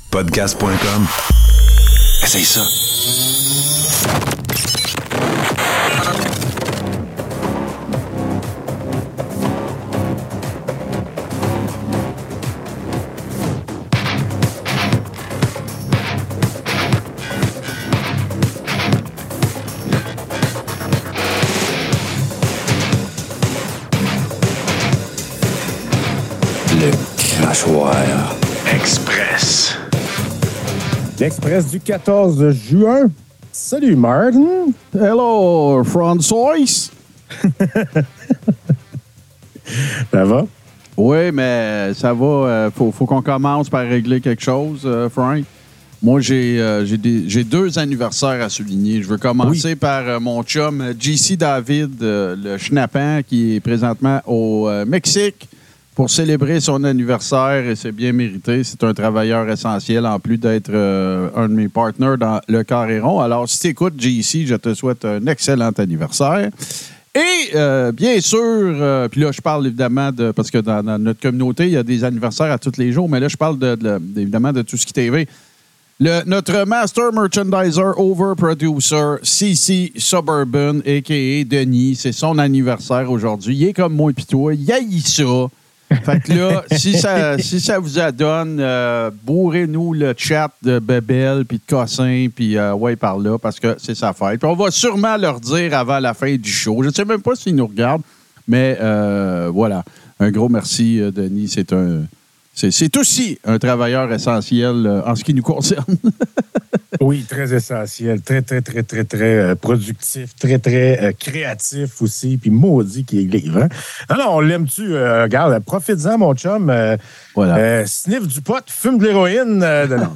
Podcast.com. Essaye ça. Le Crachoir Express. L'Express du 14 juin. Salut, Martin. Hello, François. Ça va? Oui, mais ça va. Faut qu'on commence par régler quelque chose, Frank. Moi, j'ai 2 anniversaires à souligner. Je veux commencer par mon chum JC David, le schnappant, qui est présentement au Mexique pour célébrer son anniversaire, et c'est bien mérité. C'est un travailleur essentiel, en plus d'être un de mes partenaires dans le Carré Rond. Alors, si tu écoutes, JC, je te souhaite un excellent anniversaire. Et bien sûr, puis là, je parle évidemment de... Parce que dans notre communauté, il y a des anniversaires à tous les jours, mais là, je parle évidemment de Tout ce qui TV. Notre Master Merchandiser Overproducer, CC Suburban, a.k.a. Denis, c'est son anniversaire aujourd'hui. Il est comme moi pis toi, il haït ça. Fait que là, si ça vous adonne, bourrez-nous le chat de Bebel puis de Cossin, puis ouais, par là, parce que c'est sa fête. Puis on va sûrement leur dire avant la fin du show. Je ne sais même pas s'ils nous regardent, mais voilà. Un gros merci, Denis. C'est aussi un travailleur essentiel en ce qui nous concerne. Oui, très essentiel. Très, très, très, très, très productif. Très, très créatif aussi. Puis maudit qu'il est libre. Hein? Alors, on l'aime-tu? Regarde, profite-en, mon chum. Voilà. Sniff du pot, fume de l'héroïne. Non.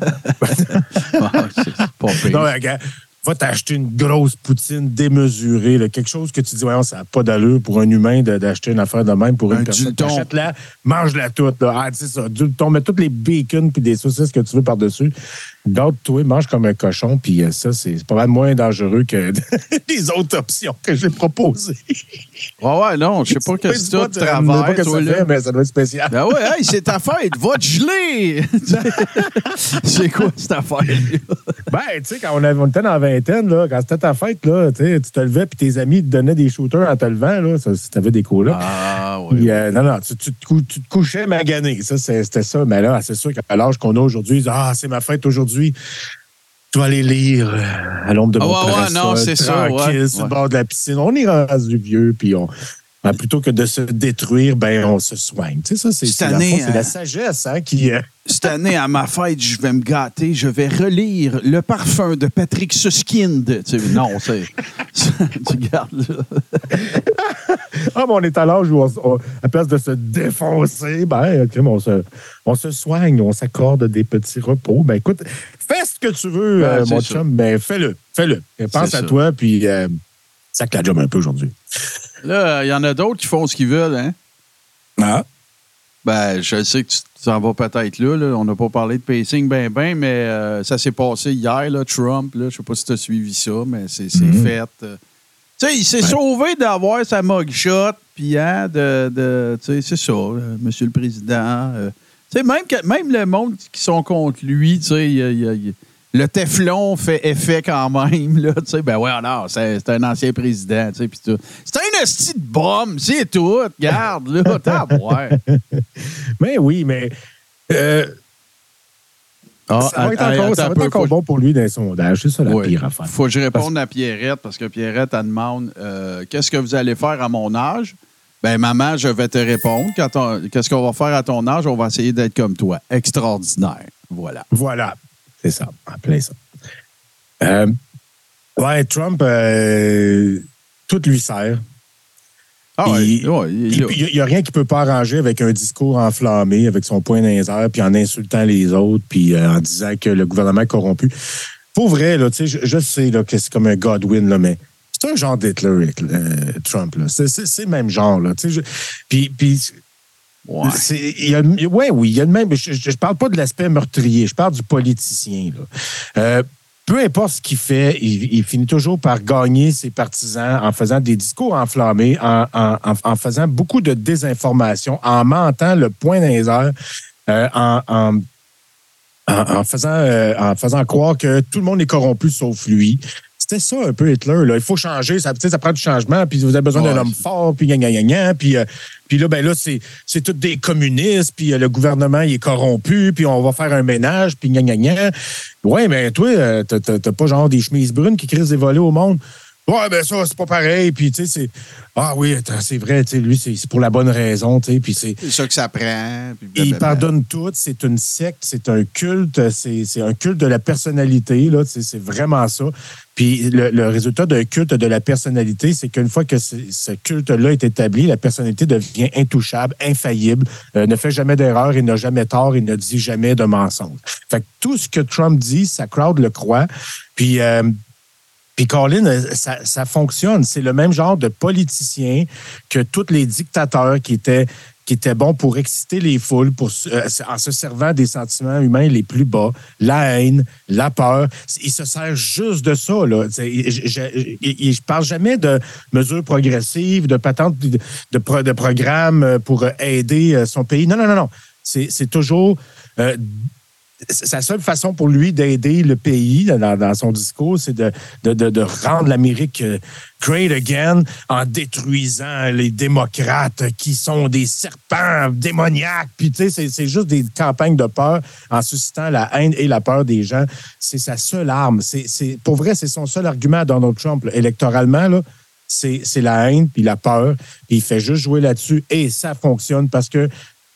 C'est pas pire. Non, regarde. Va t'acheter une grosse poutine démesurée, là, quelque chose que tu dis, ouais, ça n'a pas d'allure pour un humain d'acheter une affaire de même pour une personne. Achète-la, mange-la toute. Là. Ah, c'est ça, du thon, mets tous les bacon puis des saucisses que tu veux par-dessus. Garde-toi, mange comme un cochon, puis ça, c'est pas mal moins dangereux que les autres options que j'ai proposées. Ouais, non, je sais pas que c'est tout travers, toi, là. Mais ça doit être spécial. Ben ouais, hey, c'est ta fête, va te geler! C'est quoi cette affaire-là? Ben, tu sais, quand on était dans la vingtaine, là, quand c'était ta fête, là, tu te levais puis tes amis te donnaient des shooters en te levant, là, si t'avais des colocs. Ah, oui. Puis, non, tu te couchais magané. Ça, c'était ça. Mais là, c'est sûr qu'à l'âge qu'on a aujourd'hui, c'est ma fête aujourd'hui. Tu vas aller lire à l'ombre de mon parasol, non, c'est tranquille, sur le bord de la piscine. On est rendu vieux, puis plutôt que de se détruire, ben on se soigne. Tu sais, ça, c'est la sagesse qui... Cette année, à ma fête, je vais me gâter. Je vais relire Le parfum de Patrick Suskind. Tu sais, non, c'est... tu gardes, là. Mais on est à l'âge où, à place de se défoncer, on se soigne, on s'accorde des petits repos. Ben écoute, fais ce que tu veux, mon chum, ben fais-le. Pense à toi, puis sac la job un peu aujourd'hui. Là, il y en a d'autres qui font ce qu'ils veulent, hein? Ah. Ben, je sais que tu t'en vas peut-être là. On n'a pas parlé de pacing mais ça s'est passé hier, là, Trump. Là, je sais pas si tu as suivi ça, mais c'est fait. Tu sais, il s'est sauvé d'avoir sa mugshot, puis hein, tu sais, c'est ça, Monsieur le Président. Tu sais, même le monde qui sont contre lui, tu sais, le Teflon fait effet quand même, là, tu sais, ben ouais, non, c'est un ancien président, tu sais, puis tout. C'est un hostie de bombe, c'est tout, regarde, là, t'as à voir. Mais oui, mais... ça va être encore bon pour lui dans les sondages, c'est ça la pire affaire. Faut que je réponde à Pierrette, parce que Pierrette, elle demande qu'est-ce que vous allez faire à mon âge? Ben, maman, je vais te répondre. Qu'est-ce qu'on va faire à ton âge? On va essayer d'être comme toi. Extraordinaire. Voilà. Voilà. C'est ça, en plein ça. Trump, tout lui sert. Il n'y a rien qui ne peut pas arranger avec un discours enflammé, avec son poing dans les airs, puis en insultant les autres, puis en disant que le gouvernement est corrompu. Pour vrai, là, je sais là, que c'est comme un Godwin, là, mais c'est un genre d'Hitler, Trump. Là. C'est le même genre. Là, puis ouais. Il y a le même. Je ne parle pas de l'aspect meurtrier, je parle du politicien. Là. Peu importe ce qu'il fait, il finit toujours par gagner ses partisans en faisant des discours enflammés, en faisant beaucoup de désinformation, en mentant le poing dans les airs, en faisant croire que tout le monde est corrompu sauf lui. C'était ça un peu Hitler. Là. Il faut changer, ça prend du changement, puis vous avez besoin d'un homme fort, puis puis là, c'est tous des communistes, puis le gouvernement il est corrompu, puis on va faire un ménage, puis Ouais, mais toi, t'as pas genre des chemises brunes qui crient des volets au monde. Ouais, ben ça, c'est pas pareil. Puis, tu sais, ah oui, c'est vrai, tu sais, lui, c'est pour la bonne raison, tu sais. Puis c'est ça que ça prend. Il pardonne tout. C'est une secte, c'est un culte, c'est un culte de la personnalité, là. C'est vraiment ça. Puis le résultat d'un culte de la personnalité, c'est qu'une fois que ce culte-là est établi, la personnalité devient intouchable, infaillible, ne fait jamais d'erreur, il n'a jamais tort, il ne dit jamais de mensonge. Fait que tout ce que Trump dit, sa crowd le croit. Puis Colin, ça fonctionne. C'est le même genre de politicien que tous les dictateurs qui étaient bons pour exciter les foules en se servant des sentiments humains les plus bas, la haine, la peur. Il se sert juste de ça. Là. Je parle jamais de mesures progressives, de patentes, de programmes pour aider son pays. Non. C'est toujours... sa seule façon pour lui d'aider le pays dans son discours, c'est de rendre l'Amérique great again en détruisant les démocrates qui sont des serpents démoniaques. Puis, tu sais, c'est juste des campagnes de peur en suscitant la haine et la peur des gens. C'est sa seule arme. Pour vrai, c'est son seul argument à Donald Trump. Là, électoralement, là, c'est la haine puis la peur. Puis il fait juste jouer là-dessus et ça fonctionne parce que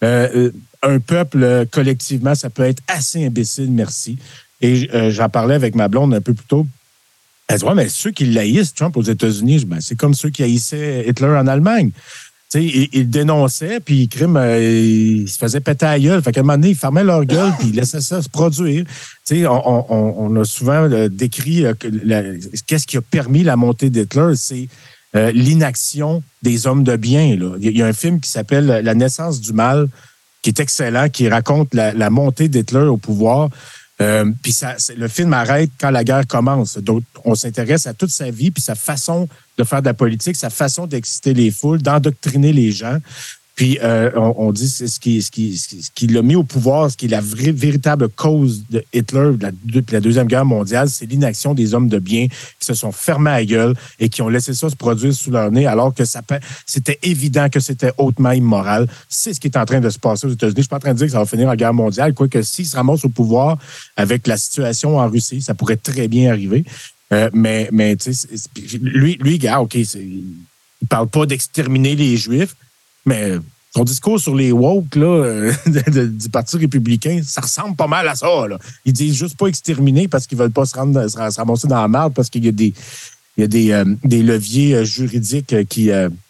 un peuple, collectivement, ça peut être assez imbécile, merci. Et j'en parlais avec ma blonde un peu plus tôt. Elle dit, ouais, mais ceux qui l'haïssent, Trump, aux États-Unis, c'est comme ceux qui haïssaient Hitler en Allemagne. Tu sais, ils dénonçaient, puis ils se faisaient péter à la gueule. Fait qu'à un moment donné, ils fermaient leur gueule, puis ils laissaient ça se produire. Tu sais, on a souvent décrit qu'est-ce qui a permis la montée d'Hitler, c'est l'inaction des hommes de bien. Là. Il y a un film qui s'appelle La naissance du mal, qui est excellent, qui raconte la montée d'Hitler au pouvoir. Puis le film arrête quand la guerre commence. Donc, on s'intéresse à toute sa vie, puis sa façon de faire de la politique, sa façon d'exciter les foules, d'endoctriner les gens. Puis on dit c'est ce qui l'a mis au pouvoir, ce qui est la véritable cause de Hitler, de la Deuxième Guerre mondiale, c'est l'inaction des hommes de bien qui se sont fermés à la gueule et qui ont laissé ça se produire sous leur nez alors que c'était évident que c'était hautement immoral. C'est ce qui est en train de se passer aux États-Unis. Je ne suis pas en train de dire que ça va finir en guerre mondiale, quoique s'ils se ramassent au pouvoir avec la situation en Russie, ça pourrait très bien arriver. Mais tu sais, lui, gars, OK, il parle pas d'exterminer les Juifs, mais son discours sur les woke là, du Parti républicain, ça ressemble pas mal à ça. Là. Ils disent juste pas exterminer parce qu'ils veulent pas se ramasser dans la merde parce qu'il y a des leviers juridiques qui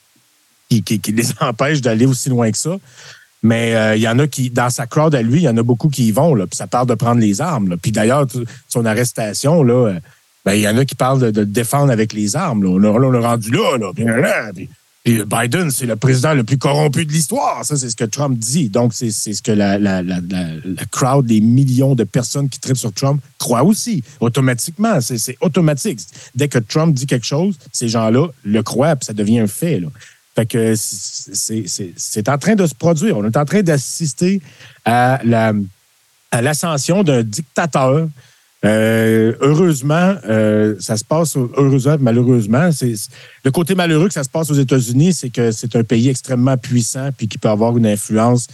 les empêchent d'aller aussi loin que ça. Mais il y en a qui, dans sa crowd à lui, il y en a beaucoup qui y vont, là, puis ça parle de prendre les armes. Là. Puis d'ailleurs, son arrestation, là, il y en a qui parlent de défendre avec les armes. Là. On est rendu là. Puis Biden, c'est le président le plus corrompu de l'histoire. Ça, c'est ce que Trump dit. Donc, c'est ce que la crowd, les millions de personnes qui traitent sur Trump croient aussi, automatiquement. C'est automatique. Dès que Trump dit quelque chose, ces gens-là le croient, puis ça devient un fait. Là. Fait que c'est en train de se produire. On est en train d'assister à l'ascension d'un dictateur. Heureusement, ça se passe malheureusement. Le côté malheureux que ça se passe aux États-Unis, c'est que c'est un pays extrêmement puissant puis qui peut avoir une influence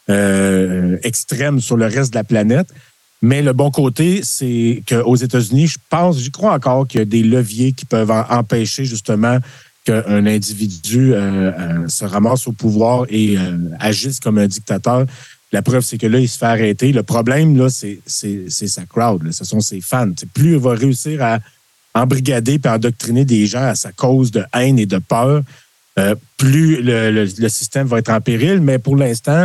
extrême sur le reste de la planète. Mais le bon côté, c'est qu'aux États-Unis, j'y crois encore qu'il y a des leviers qui peuvent empêcher justement qu'un individu se ramasse au pouvoir et agisse comme un dictateur. La preuve, c'est que là, il se fait arrêter. Le problème, là, c'est sa crowd. Là. Ce sont ses fans. Plus il va réussir à embrigader et endoctriner des gens à sa cause de haine et de peur, plus le système va être en péril. Mais pour l'instant,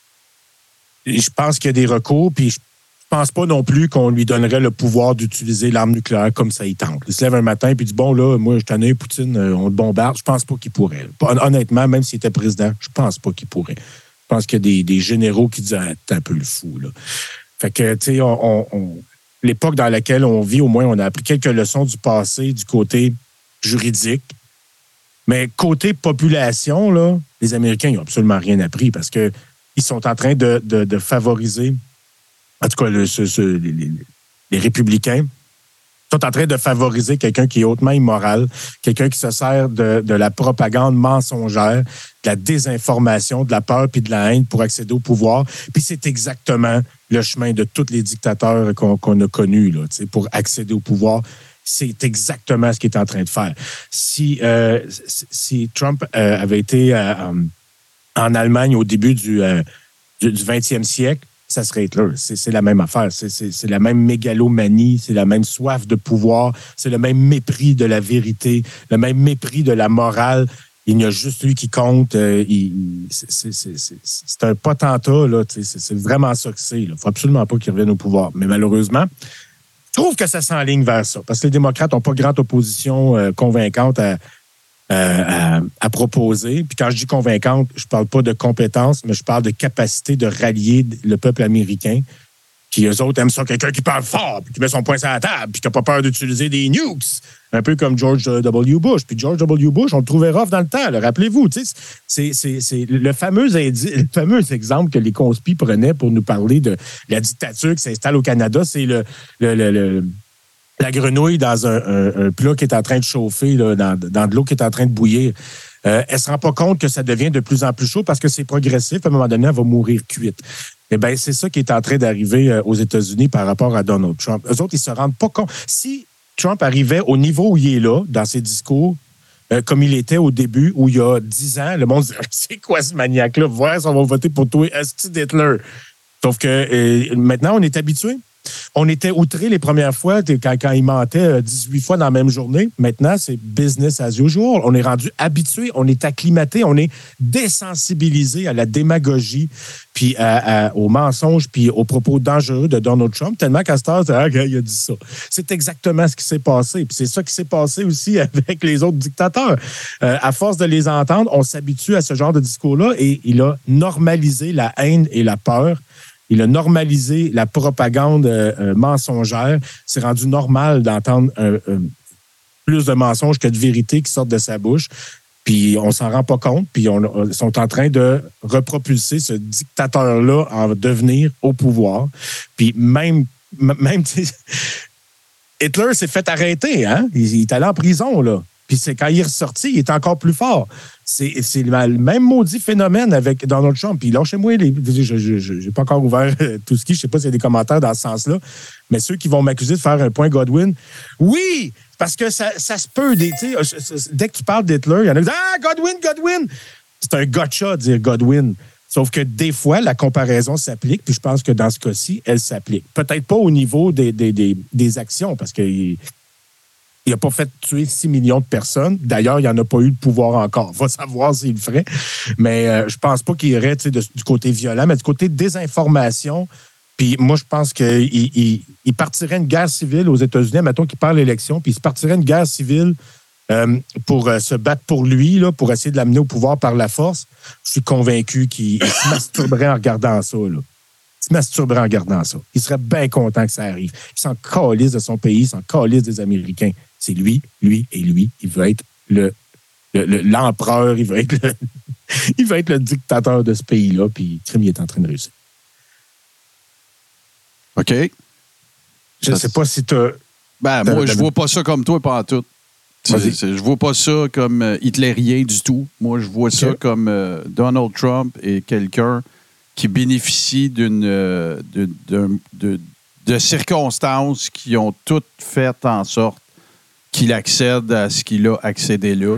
je pense qu'il y a des recours. Puis je pense pas non plus qu'on lui donnerait le pouvoir d'utiliser l'arme nucléaire comme ça il tente. Il se lève un matin et dit, bon, là, moi, je t'en ai, Poutine, on te bombarde. Je pense pas qu'il pourrait. Honnêtement, même s'il était président, je pense pas qu'il pourrait. Je pense qu'il y a des généraux qui disent « t'es un peu le fou ». Fait que, tu sais, l'époque dans laquelle on vit, au moins, on a appris quelques leçons du passé, du côté juridique. Mais côté population, là, les Américains, ils n'ont absolument rien appris parce qu'ils sont en train de favoriser en tout cas, les républicains sont en train de favoriser quelqu'un qui est hautement immoral, quelqu'un qui se sert de la propagande mensongère, de la désinformation, de la peur puis de la haine pour accéder au pouvoir. Puis c'est exactement le chemin de tous les dictateurs qu'on a connus là, pour accéder au pouvoir. C'est exactement ce qu'il est en train de faire. Si Trump avait été en Allemagne au début du 20e siècle, ça serait Hitler. C'est la même affaire. C'est la même mégalomanie, c'est la même soif de pouvoir, c'est le même mépris de la vérité, le même mépris de la morale. Il y a juste lui qui compte. C'est un potentat, là. C'est vraiment ça que c'est. Il ne faut absolument pas qu'il revienne au pouvoir. Mais malheureusement, je trouve que ça s'enligne vers ça. Parce que les démocrates n'ont pas grande opposition convaincante à proposer. Puis quand je dis convaincante, je parle pas de compétences, mais je parle de capacité de rallier le peuple américain. Puis eux autres aiment ça, quelqu'un qui parle fort, puis qui met son poing sur la table, puis qui n'a pas peur d'utiliser des nukes. Un peu comme George W. Bush. Puis George W. Bush, on le trouvait rough dans le temps. Là. Rappelez-vous, c'est le fameux exemple que les conspis prenaient pour nous parler de la dictature qui s'installe au Canada. C'est la grenouille dans un plat qui est en train de chauffer, là, dans de l'eau qui est en train de bouillir. Elle ne se rend pas compte que ça devient de plus en plus chaud parce que c'est progressif. À un moment donné, elle va mourir cuite. Eh bien, c'est ça qui est en train d'arriver aux États-Unis par rapport à Donald Trump. Eux autres, ils ne se rendent pas compte. Si Trump arrivait au niveau où il est là, dans ses discours, comme il était au début, où il y a 10 ans, le monde dirait « C'est quoi ce maniaque-là? Voir si on va voter pour toi, esti d'Hitler. » Sauf que maintenant, on est habitué. On était outrés les premières fois quand il mentait 18 fois dans la même journée. Maintenant, c'est business as usual. On est rendu habitué, on est acclimaté, on est désensibilisé à la démagogie, puis aux mensonges, puis aux propos dangereux de Donald Trump, tellement qu'à cette heure, il a dit ça. C'est exactement ce qui s'est passé. Puis c'est ça qui s'est passé aussi avec les autres dictateurs. À force de les entendre, on s'habitue à ce genre de discours-là et il a normalisé la haine et la peur. Il a normalisé la propagande mensongère. C'est rendu normal d'entendre plus de mensonges que de vérité qui sortent de sa bouche. Puis on s'en rend pas compte. Puis ils sont en train de repropulser ce dictateur-là en devenir au pouvoir. Puis même Hitler s'est fait arrêter. Hein? Il est allé en prison, là. Puis c'est quand il est ressorti, il est encore plus fort. C'est le même maudit phénomène avec Donald Trump. Puis lâchez-moi, je n'ai pas encore ouvert tout ce qui, je ne sais pas s'il y a des commentaires dans ce sens-là, mais ceux qui vont m'accuser de faire un point Godwin, oui, parce que ça se peut. Dès que tu parles d'Hitler, il y en a qui disent « Ah, Godwin! » C'est un gotcha de dire Godwin. Sauf que des fois, la comparaison s'applique, puis je pense que dans ce cas-ci, elle s'applique. Peut-être pas au niveau des actions, parce qu'il n'a pas fait tuer 6 millions de personnes. D'ailleurs, il n'y en a pas eu de pouvoir encore. On va savoir s'il le ferait. Mais je pense pas qu'il irait du côté violent, mais du côté désinformation. Puis moi, je pense qu'il partirait une guerre civile aux États-Unis. Mettons qu'il perd l'élection, puis il se partirait une guerre civile pour se battre pour lui, là, pour essayer de l'amener au pouvoir par la force. Je suis convaincu qu'il se masturberait en regardant ça, là. Il se masturberait en regardant ça. Il serait bien content que ça arrive. Il s'en calisse de son pays, il s'en calisse des Américains. C'est lui et lui. Il veut être l'empereur, il veut être le dictateur de ce pays-là, puis crime, il est en train de réussir. OK. Je ne sais pas si tu as... moi, je vois pas ça comme toi, pas en tout. Je vois pas ça comme hitlérien du tout. Moi, je vois ça comme Donald Trump est quelqu'un qui bénéficie de circonstances qui ont toutes fait en sorte qu'il accède à ce qu'il a accédé là.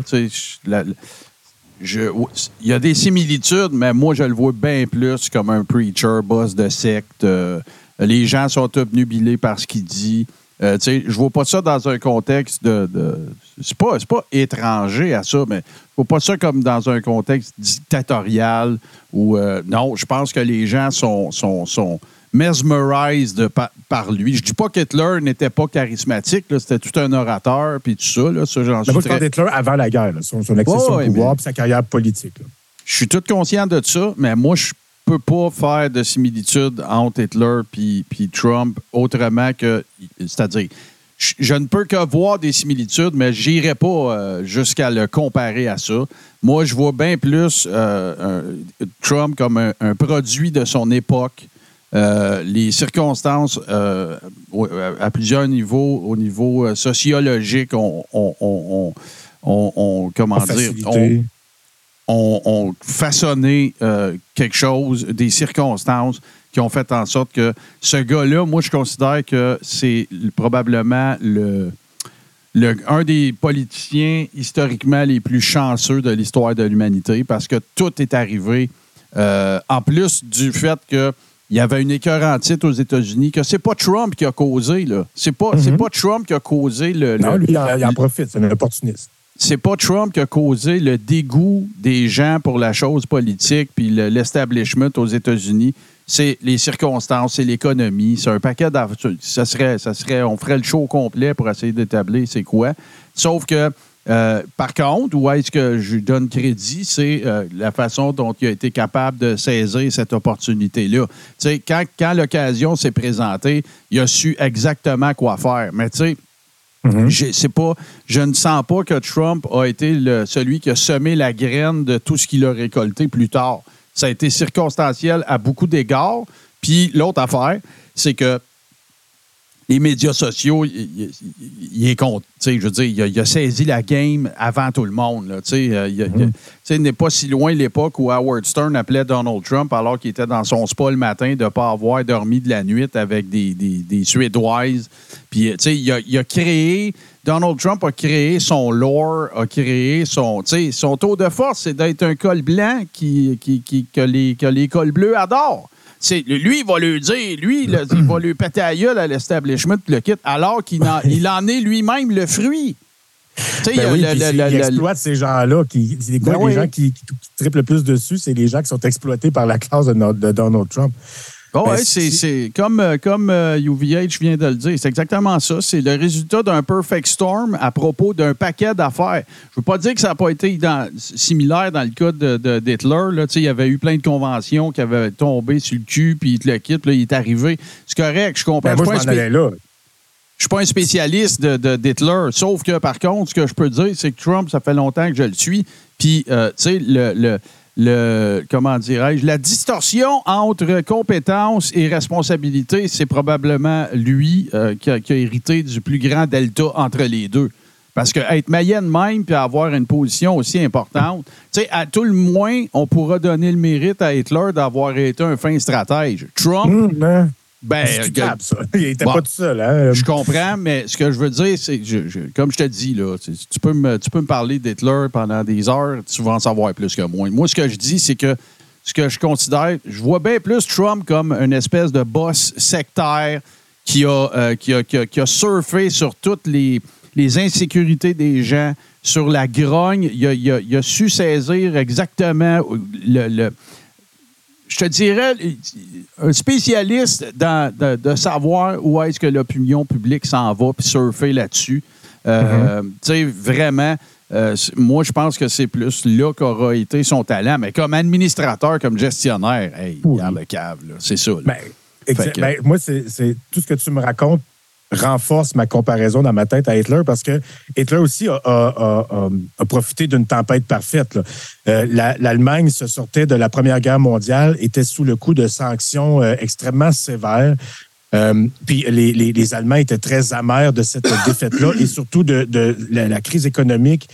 Il y a des similitudes, mais moi, je le vois bien plus comme un preacher, boss de secte. Les gens sont obnubilés par ce qu'il dit. Je vois pas ça dans un contexte c'est pas étranger à ça, mais je vois pas ça comme dans un contexte dictatorial où non, je pense que les gens sont mesmerized par lui. Je dis pas qu'Hitler n'était pas charismatique, là, c'était tout un orateur puis tout ça. Là, ça j'en suis je parle d'Hitler avant la guerre, là, son accession au pouvoir puis sa carrière politique. Là. Je suis tout conscient de ça, mais moi, je peux pas faire de similitude entre Hitler puis Trump autrement que... C'est-à-dire, je ne peux que voir des similitudes, mais j'irai pas jusqu'à le comparer à ça. Moi, je vois bien plus Trump comme un produit de son époque, les circonstances à plusieurs niveaux, au niveau sociologique, ont façonné quelque chose, des circonstances qui ont fait en sorte que ce gars-là, moi, je considère que c'est probablement un des politiciens historiquement les plus chanceux de l'histoire de l'humanité parce que tout est arrivé en plus du fait que il y avait une écœur en titre aux États-Unis que c'est pas Trump qui a causé, là. C'est pas Trump qui a causé Non, lui, il en profite, c'est un opportuniste. C'est pas Trump qui a causé le dégoût des gens pour la chose politique puis l'establishment aux États-Unis. C'est les circonstances, c'est l'économie, c'est un paquet d'affaires. On ferait le show complet pour essayer d'établir c'est quoi. Sauf que par contre, où est-ce que je lui donne crédit, c'est la façon dont il a été capable de saisir cette opportunité-là. Tu sais, quand l'occasion s'est présentée, il a su exactement quoi faire. Mais tu sais, je ne sens pas que Trump a été celui qui a semé la graine de tout ce qu'il a récolté plus tard. Ça a été circonstanciel à beaucoup d'égards. Puis l'autre affaire, c'est que les médias sociaux, il est contre. Je veux dire, il a saisi la game avant tout le monde. Là, il n'est pas si loin l'époque où Howard Stern appelait Donald Trump alors qu'il était dans son spa le matin de ne pas avoir dormi de la nuit avec des Suédoises. Puis, il a créé... Donald Trump a créé son lore, a créé son taux de force, c'est d'être un col blanc que les cols bleus adorent. Lui, il va lui dire, il va lui péter à gueule à l'establishment, le kit, alors qu'il en est lui-même le fruit. Il exploite ces gens-là. Les gens qui triplent le plus dessus, c'est les gens qui sont exploités par la classe de Donald Trump. Oui, c'est comme UVH vient de le dire. C'est exactement ça. C'est le résultat d'un perfect storm à propos d'un paquet d'affaires. Je ne veux pas dire que ça n'a pas été similaire dans le cas d'Hitler. Là, il y avait eu plein de conventions qui avaient tombé sur le cul, puis le kit, là, il est arrivé. C'est correct, je comprends. Moi, je ne suis pas un spécialiste d'Hitler. Sauf que, par contre, ce que je peux dire, c'est que Trump, ça fait longtemps que je le suis. Puis, tu sais, comment dirais-je, la distorsion entre compétence et responsabilité, c'est probablement lui qui a hérité du plus grand delta entre les deux. Parce que être maillet de même puis avoir une position aussi importante, tu sais, à tout le moins, on pourra donner le mérite à Hitler d'avoir été un fin stratège. Trump... il n'était pas tout seul. Hein? Je comprends, mais ce que je veux dire, c'est que, comme je te dis, là, tu peux me parler d'Hitler pendant des heures, tu vas en savoir plus que moi. Moi, ce que je dis, c'est que ce que je considère, je vois bien plus Trump comme une espèce de boss sectaire qui a surfé sur toutes les insécurités des gens, sur la grogne. Il a su saisir exactement je te dirais, un spécialiste de savoir où est-ce que l'opinion publique s'en va puis surfer là-dessus. Tu sais, vraiment, moi, je pense que c'est plus là qu'aura été son talent. Mais comme administrateur, comme gestionnaire, il a le cave, là. C'est ça. Là. Moi, c'est tout ce que tu me racontes renforce ma comparaison dans ma tête à Hitler parce que Hitler aussi a profité d'une tempête parfaite. L'Allemagne se sortait de la Première Guerre mondiale, était sous le coup de sanctions extrêmement sévères. Puis les Allemands étaient très amers de cette défaite-là et surtout de la crise économique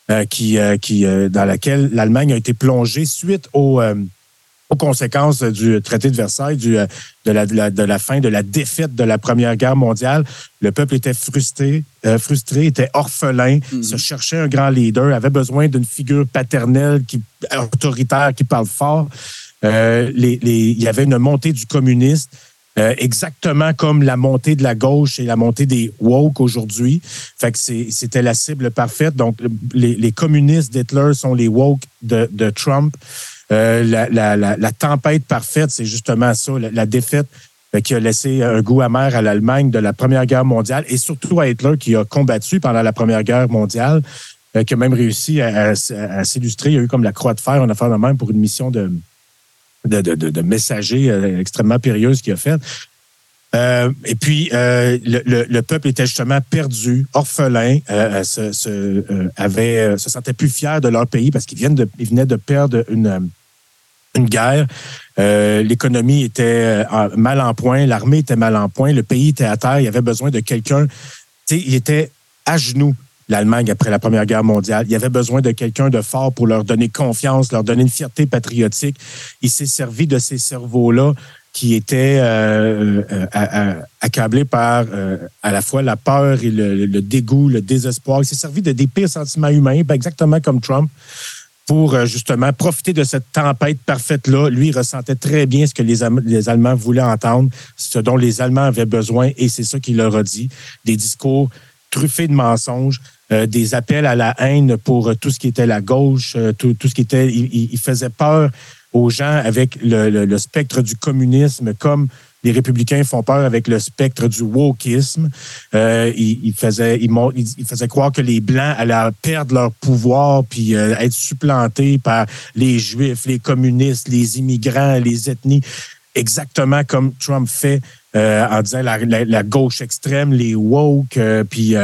dans laquelle l'Allemagne a été plongée suite aux conséquences du traité de Versailles, de la fin, de la défaite de la Première Guerre mondiale. Le peuple était frustré, était orphelin, se cherchait un grand leader, avait besoin d'une figure paternelle, autoritaire, qui parle fort. Il y avait une montée du communisme, exactement comme la montée de la gauche et la montée des woke aujourd'hui. Fait que c'était la cible parfaite. Donc, les communistes d'Hitler sont les woke de Trump. La tempête parfaite, c'est justement ça, la défaite qui a laissé un goût amer à l'Allemagne de la Première Guerre mondiale et surtout à Hitler qui a combattu pendant la Première Guerre mondiale, qui a même réussi à s'illustrer. Il y a eu comme la croix de fer, on a fait de même pour une mission de messager extrêmement périlleuse qu'il a faite. Et puis, le peuple était justement perdu, orphelin, se sentait plus fier de leur pays parce qu'ils venaient de perdre une guerre. L'économie était mal en point, l'armée était mal en point, le pays était à terre, il y avait besoin de quelqu'un. Tu sais, il était à genoux, l'Allemagne, après la Première Guerre mondiale. Il y avait besoin de quelqu'un de fort pour leur donner confiance, leur donner une fierté patriotique. Il s'est servi de ces cerveaux-là qui étaient accablés par à la fois la peur et le dégoût, le désespoir. Il s'est servi de des pires sentiments humains, exactement comme Trump, pour justement profiter de cette tempête parfaite-là. Lui, il ressentait très bien ce que les Allemands voulaient entendre, ce dont les Allemands avaient besoin, et c'est ça qu'il leur a dit. Des discours truffés de mensonges, des appels à la haine pour tout ce qui était la gauche, tout ce qui était... Il faisait peur aux gens avec le spectre du communisme, comme les républicains font peur avec le spectre du wokisme. Il faisait croire que les Blancs allaient perdre leur pouvoir puis être supplantés par les Juifs, les communistes, les immigrants, les ethnies, exactement comme Trump fait en disant la gauche extrême, les woke, puis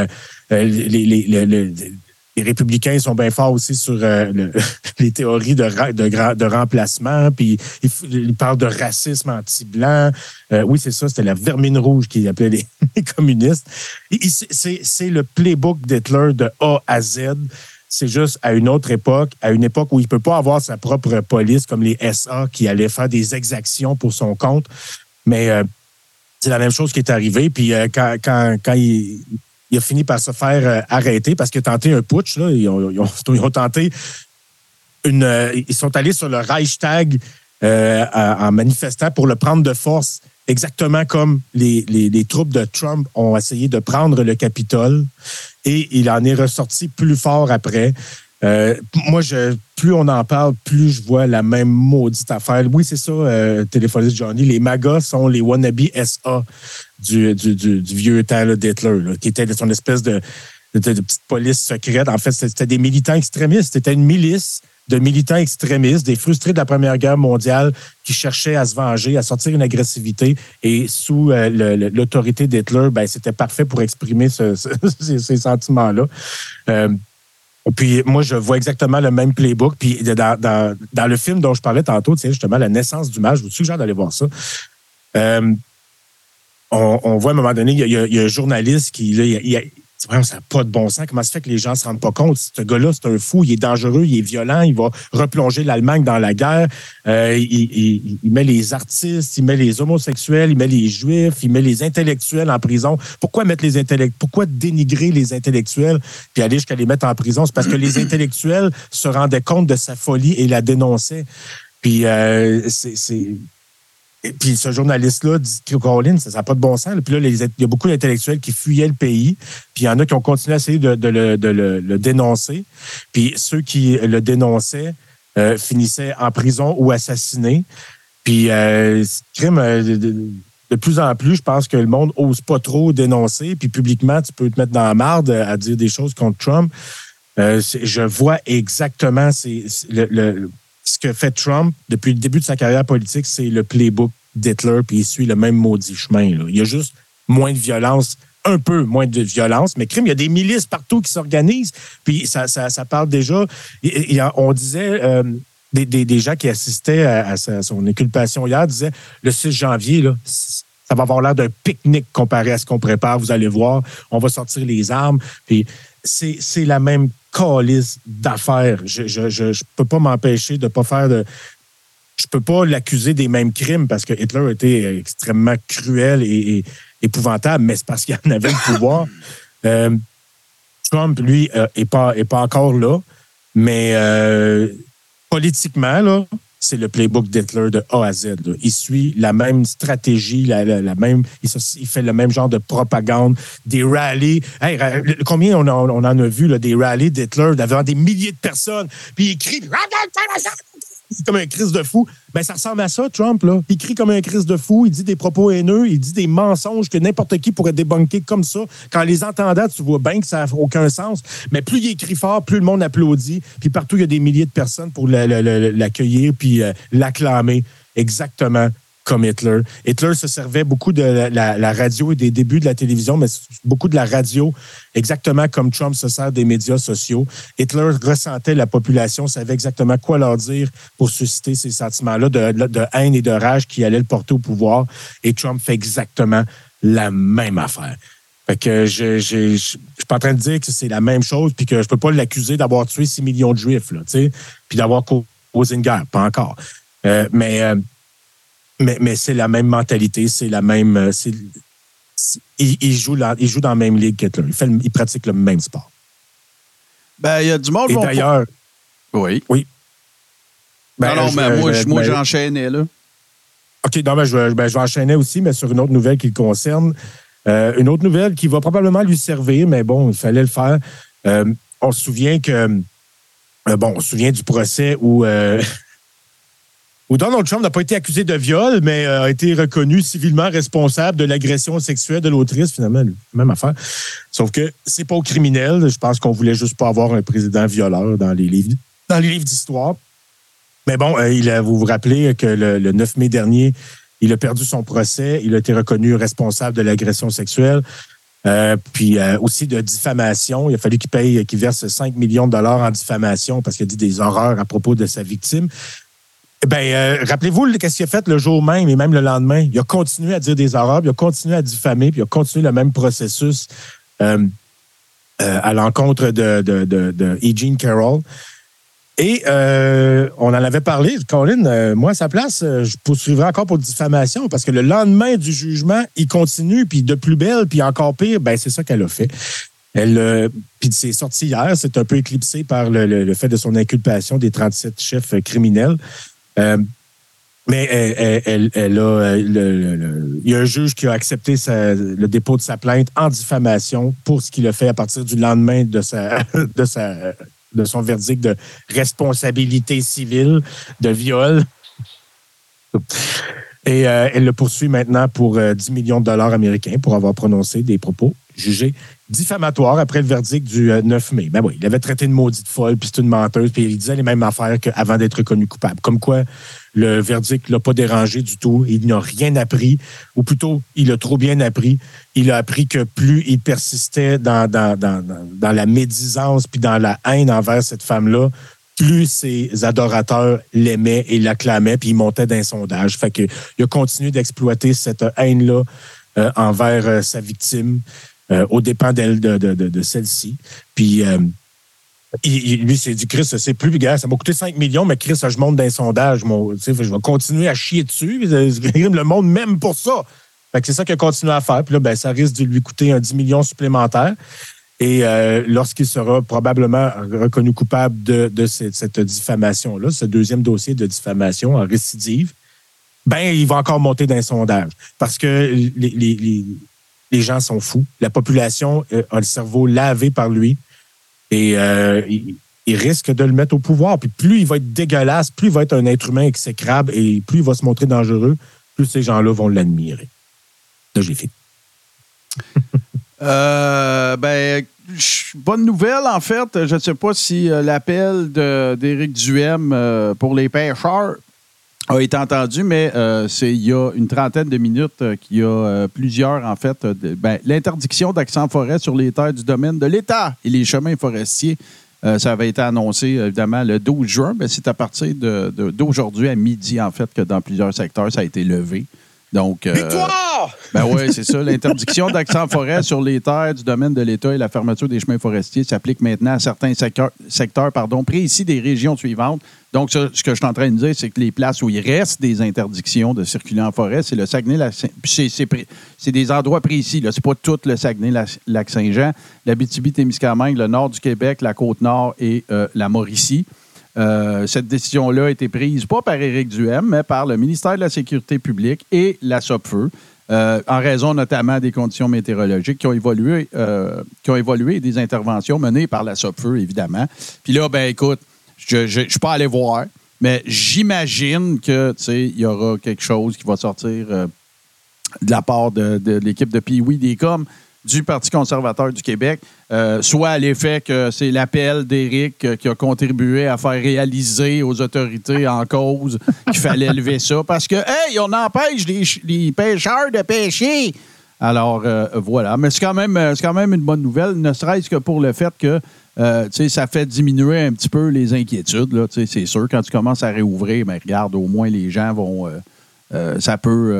les républicains sont bien forts aussi sur les théories de remplacement, puis ils parlent de racisme anti-blanc. Oui, c'est ça, c'était la vermine rouge qu'ils appelaient les communistes. C'est le playbook d'Hitler de A à Z. C'est juste à une autre époque, à une époque où il ne peut pas avoir sa propre police comme les SA qui allaient faire des exactions pour son compte. Mais c'est la même chose qui est arrivée. Puis quand il a fini par se faire arrêter parce qu'il a tenté un putsch. Là. Ils ont tenté ils sont allés sur le Reichstag en manifestant pour le prendre de force, exactement comme les troupes de Trump ont essayé de prendre le Capitole. Et il en est ressorti plus fort après. Moi, plus on en parle, plus je vois la même maudite affaire. Oui, c'est ça, téléphoniste Johnny. Les MAGA sont les wannabe SA du vieux temps là, d'Hitler, là, qui était son espèce de petite police secrète. En fait, c'était des militants extrémistes. C'était une milice de militants extrémistes, des frustrés de la Première Guerre mondiale qui cherchaient à se venger, à sortir une agressivité. Et sous l'autorité d'Hitler, ben, c'était parfait pour exprimer ces sentiments-là. Puis moi, je vois exactement le même playbook. Puis dans le film dont je parlais tantôt, tu sais, justement, La naissance du mal, je vous suggère d'aller voir ça. On voit à un moment donné, il y a un journaliste qui... Là, ça n'a pas de bon sens. Comment ça fait que les gens ne se rendent pas compte? Ce gars-là, c'est un fou, il est dangereux, il est violent, il va replonger l'Allemagne dans la guerre. Il met les artistes, il met les homosexuels, il met les juifs, il met les intellectuels en prison. Pourquoi mettre les intellectuels? Pourquoi dénigrer les intellectuels puis aller jusqu'à les mettre en prison? C'est parce que les intellectuels se rendaient compte de sa folie et la dénonçaient. Puis Puis ce journaliste-là dit que Colin, ça n'a pas de bon sens. Puis là, il y a beaucoup d'intellectuels qui fuyaient le pays. Puis il y en a qui ont continué à essayer de le dénoncer. Puis ceux qui le dénonçaient finissaient en prison ou assassinés. Puis crime, de plus en plus, je pense que le monde n'ose pas trop dénoncer. Puis publiquement, tu peux te mettre dans la marde à dire des choses contre Trump. Je vois exactement ce que fait Trump depuis le début de sa carrière politique, c'est le playbook d'Hitler, puis il suit le même maudit chemin. Là. Il y a juste moins de violence, un peu moins de violence, mais crime, il y a des milices partout qui s'organisent, puis ça parle déjà. On disait, des gens qui assistaient à son inculpation hier disaient, le 6 janvier, là, ça va avoir l'air d'un pique-nique comparé à ce qu'on prépare, vous allez voir, on va sortir les armes, puis c'est la même calice d'affaires. Je peux pas m'empêcher de pas faire de... Je peux pas l'accuser des mêmes crimes parce que Hitler a été extrêmement cruel et épouvantable, mais c'est parce qu'il en avait le pouvoir. Trump, lui, est pas encore là, mais politiquement, là, c'est le playbook d'Hitler de A à Z. Là. Il suit la même stratégie, la même, il fait le même genre de propagande, des rallyes. Hey, combien on en a vu là, des rallyes d'Hitler devant des milliers de personnes, puis il crie comme un Christ de fou. Ben, ça ressemble à ça, Trump, là. Il crie comme un Christ de fou, il dit des propos haineux, il dit des mensonges que n'importe qui pourrait débunker comme ça. Quand les entendants, tu vois bien que ça n'a aucun sens. Mais plus il écrit fort, plus le monde applaudit. Puis partout, il y a des milliers de personnes pour l'accueillir puis l'acclamer. Exactement comme Hitler. Hitler se servait beaucoup de la radio et des débuts de la télévision, mais beaucoup de la radio, exactement comme Trump se sert des médias sociaux. Hitler ressentait la population, savait exactement quoi leur dire pour susciter ces sentiments-là de haine et de rage qui allaient le porter au pouvoir. Et Trump fait exactement la même affaire. Fait que je suis pas en train de dire que c'est la même chose puis que je peux pas l'accuser d'avoir tué 6 millions de Juifs, là, tu sais, puis d'avoir causé une guerre, pas encore. Mais c'est la même mentalité, c'est la même. Il joue dans la même ligue qu'Hitler. Il pratique le même sport. Ben, il y a du monde. Et d'ailleurs. Oui. Oui. Ben, moi, j'enchaînais, là. OK, non, je vais enchaîner aussi, mais sur une autre nouvelle qui le concerne. Une autre nouvelle qui va probablement lui servir, mais bon, il fallait le faire. On se souvient du procès où Donald Trump n'a pas été accusé de viol, mais a été reconnu civilement responsable de l'agression sexuelle de l'autrice, finalement, même affaire. Sauf que c'est pas au criminel. Je pense qu'on voulait juste pas avoir un président violeur dans les livres d'histoire. Mais bon, vous vous rappelez que le 9 mai dernier, il a perdu son procès. Il a été reconnu responsable de l'agression sexuelle. Puis aussi de diffamation. Il a fallu qu'il verse 5 millions de dollars en diffamation parce qu'il a dit des horreurs à propos de sa victime. Rappelez-vous qu'est-ce qu'il a fait le jour même et même le lendemain. Il a continué à dire des horreurs, il a continué à diffamer, puis il a continué le même processus à l'encontre de E. Jean Carroll. Et on en avait parlé, Colin, moi à sa place, je poursuivrais encore pour diffamation parce que le lendemain du jugement, il continue, puis de plus belle, puis encore pire, c'est ça qu'elle a fait. Puis c'est sorti hier, c'est un peu éclipsé par le fait de son inculpation des 37 chefs criminels. Mais il y a un juge qui a accepté le dépôt de sa plainte en diffamation pour ce qu'il a fait à partir du lendemain de son verdict de responsabilité civile de viol. Et elle le poursuit maintenant pour 10 millions de dollars américains pour avoir prononcé des propos jugés diffamatoires après le verdict du 9 mai. Ben oui, il avait traité de maudite folle, puis c'est une menteuse, puis il disait les mêmes affaires qu'avant d'être reconnu coupable. Comme quoi, le verdict ne l'a pas dérangé du tout. Il n'a rien appris, ou plutôt, il a trop bien appris. Il a appris que plus il persistait dans la médisance puis dans la haine envers cette femme-là, plus ses adorateurs l'aimaient et l'acclamaient, puis il montait d'un sondage. Fait que il a continué d'exploiter cette haine-là envers sa victime aux dépens de celle-ci. Puis lui s'est dit, Chris, c'est plus gars, ça m'a coûté 5 millions, mais Chris, je monte d'un sondage. Je vais continuer à chier dessus. Le monde m'aime pour ça. Fait que c'est ça qu'il a continué à faire. Puis là, ça risque de lui coûter 10 millions supplémentaires. Et lorsqu'il sera probablement reconnu coupable de cette diffamation-là, ce deuxième dossier de diffamation en récidive, il va encore monter d'un sondage. Parce que les gens sont fous. La population a le cerveau lavé par lui. Et il risque de le mettre au pouvoir. Puis plus il va être dégueulasse, plus il va être un être humain exécrable et plus il va se montrer dangereux, plus ces gens-là vont l'admirer. Là, j'ai fait. Bonne nouvelle, en fait. Je ne sais pas si l'appel d'Éric Duhem pour les pêcheurs a été entendu, mais il y a une trentaine de minutes qu'il y a plusieurs, en fait, l'interdiction d'accès en forêt sur les terres du domaine de l'État et les chemins forestiers. Ça avait été annoncé, évidemment, le 12 juin. C'est à partir d'aujourd'hui à midi, en fait, que dans plusieurs secteurs, ça a été levé. Donc, victoire! Oui, c'est ça. L'interdiction d'accès en forêt sur les terres du domaine de l'État et la fermeture des chemins forestiers s'applique maintenant à certains secteurs précis des régions suivantes. Donc, ce que je suis en train de dire, c'est que les places où il reste des interdictions de circuler en forêt, c'est le Saguenay-Lac-Saint-Jean. C'est des endroits précis. C'est pas tout le Saguenay-Lac-Saint-Jean. L'Abitibi-Témiscamingue, le nord du Québec, la Côte-Nord et la Mauricie. Cette décision-là a été prise pas par Éric Duhem, mais par le ministère de la Sécurité publique et la SOPFEU, en raison notamment des conditions météorologiques qui ont évolué et des interventions menées par la SOPFEU, évidemment. Puis là, écoute, je ne suis pas allé voir, mais j'imagine que il y aura quelque chose qui va sortir de la part de l'équipe de Pee-Wee des Coms. du Parti conservateur du Québec, soit à l'effet que c'est l'appel d'Éric qui a contribué à faire réaliser aux autorités en cause qu'il fallait lever ça parce que, hey, on empêche les pêcheurs de pêcher. Alors, voilà. Mais c'est quand même une bonne nouvelle, ne serait-ce que pour le fait que ça fait diminuer un petit peu les inquiétudes. Là, c'est sûr, quand tu commences à réouvrir, ben, regarde, au moins les gens vont... ça peut...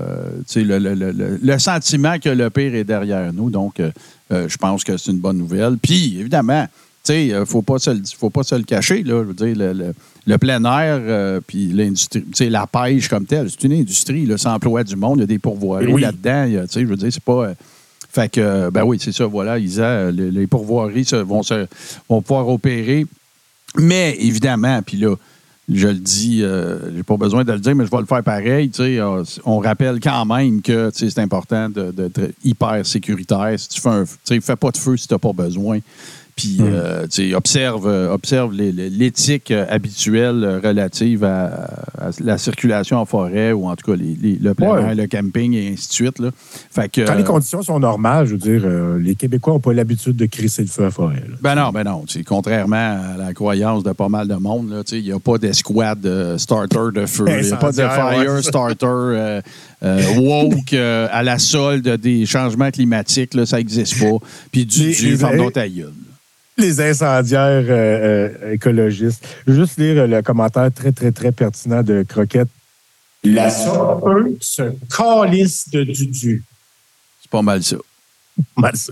le sentiment que le pire est derrière nous. Donc, je pense que c'est une bonne nouvelle. Puis, évidemment, il ne faut pas se le cacher. Là, je veux dire, le plein air puis l'industrie, la pêche comme telle, c'est une industrie. Là, ça emploie du monde. Il y a des pourvoiries là-dedans. Je veux dire, c'est pas... fait que, ben oui, c'est ça, voilà, Isa, les pourvoiries vont pouvoir opérer. Mais, évidemment, puis là, je le dis, j'ai pas besoin de le dire, mais je vais le faire pareil. On rappelle quand même que c'est important d'être hyper sécuritaire. Si tu fais pas de feu si tu n'as pas besoin. Puis, observe l'éthique habituelle relative à la circulation en forêt ou en tout cas le plein air, le camping et ainsi de suite. Là. Fait que, quand les conditions sont normales, je veux dire, les Québécois n'ont pas l'habitude de crisser le feu à la forêt. Là. Ben non. Contrairement à la croyance de pas mal de monde, il n'y a pas d'escouade starter de feu. Il n'y a pas de fire starter woke à la solde des changements climatiques. Là, ça n'existe pas. Puis du pardon ta gueule. Les incendiaires écologistes. Je vais juste lire le commentaire très, très, très pertinent de Croquette. La sauteuse se calisse de Dudu. C'est pas mal ça. Mal ça.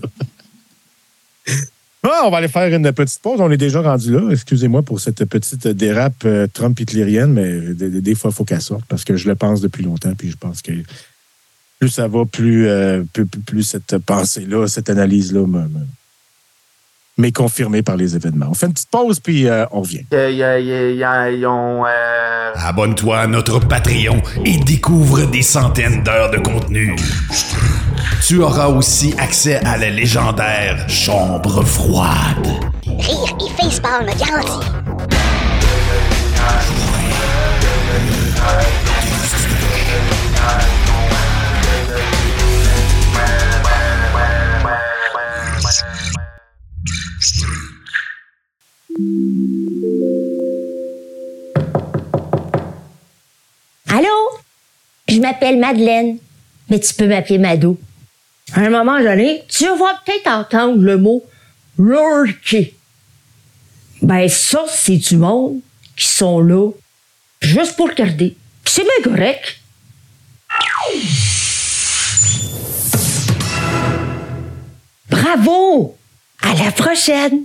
On va aller faire une petite pause. On est déjà rendu là. Excusez-moi pour cette petite dérape Trump-hitlérienne, mais des fois, il faut qu'elle sorte parce que je le pense depuis longtemps. Puis je pense que plus ça va, plus cette pensée-là, cette analyse-là mais confirmé par les événements. On fait une petite pause, puis on revient. Abonne-toi à notre Patreon et découvre des centaines d'heures de contenu. Tu auras aussi accès à la légendaire Chambre froide. Rire et facepalm garanti. Allô? Je m'appelle Madeleine, mais tu peux m'appeler Mado. À un moment donné, tu vas peut-être entendre le mot « lurker ». Ben ça, c'est du monde qui sont là juste pour regarder. Puis c'est bien correct. Bravo! À la prochaine!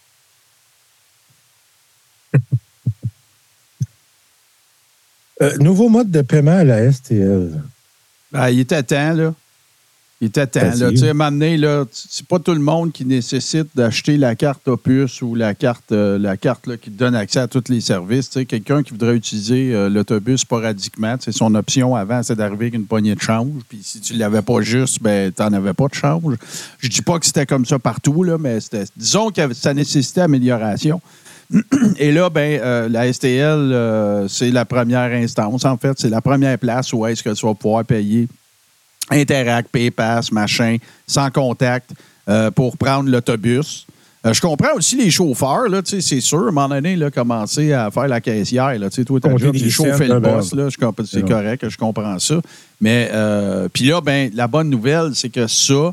Nouveau mode de paiement à la STL. Il était temps, là. Il était temps. Tu sais, m'amener, là, c'est pas tout le monde qui nécessite d'acheter la carte Opus ou la carte là, qui te donne accès à tous les services. Tu sais, quelqu'un qui voudrait utiliser l'autobus sporadiquement, tu sais, son option avant, c'est d'arriver avec une poignée de change. Puis si tu l'avais pas juste, ben t'en avais pas de change. Je dis pas que c'était comme ça partout, là, mais disons que ça nécessitait amélioration. Et là, la STL, c'est la première instance. En fait, c'est la première place où est-ce que tu vas pouvoir payer Interact, PayPass, machin, sans contact pour prendre l'autobus. Je comprends aussi les chauffeurs, là, c'est sûr, à un moment donné, là, commencer à faire la caissière. Là, toi, ton job, c'est chauffer le boss. Là, c'est correct, je comprends ça. Mais, puis là, la bonne nouvelle, c'est que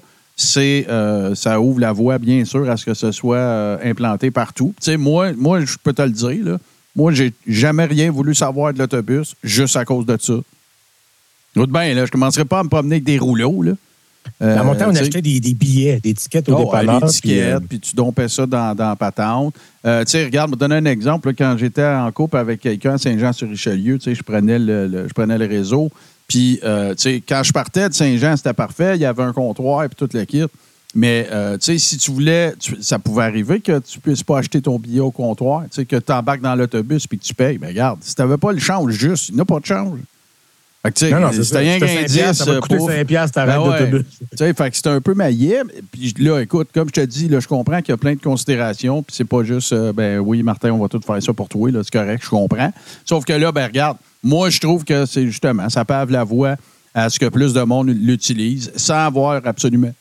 ça ouvre la voie, bien sûr, à ce que ce soit implanté partout. Moi, je peux te le dire, là, moi, j'ai jamais rien voulu savoir de l'autobus, juste à cause de ça. L'autre bien, là, je ne commencerai pas à me promener avec des rouleaux. Là. À mon temps, on achetait des billets, des tickets au dépanneur. Des tickets, puis tu dompais ça dans la patente. Regarde, je vais te donner un exemple. Là, quand j'étais en couple avec quelqu'un à Saint-Jean-sur-Richelieu, je prenais le réseau. Puis, quand je partais de Saint-Jean, c'était parfait. Il y avait un comptoir et tout le kit. Mais, si tu voulais, ça pouvait arriver que tu ne puisses pas acheter ton billet au comptoir, que tu embarques dans l'autobus et que tu payes. Mais regarde, si tu n'avais pas le change juste, il n'y a pas de change. Fait que, non, c'est rien qu'un 10. Ça va coûter 5$ ta règle d'autobus. Fait que c'est un peu maillet. Puis là, écoute, comme je te dis, là, je comprends qu'il y a plein de considérations. Puis c'est pas juste, oui, Martin, on va tout faire ça pour toi. Là, c'est correct, je comprends. Sauf que là, regarde, moi, je trouve que c'est justement, ça pave la voie à ce que plus de monde l'utilise sans avoir absolument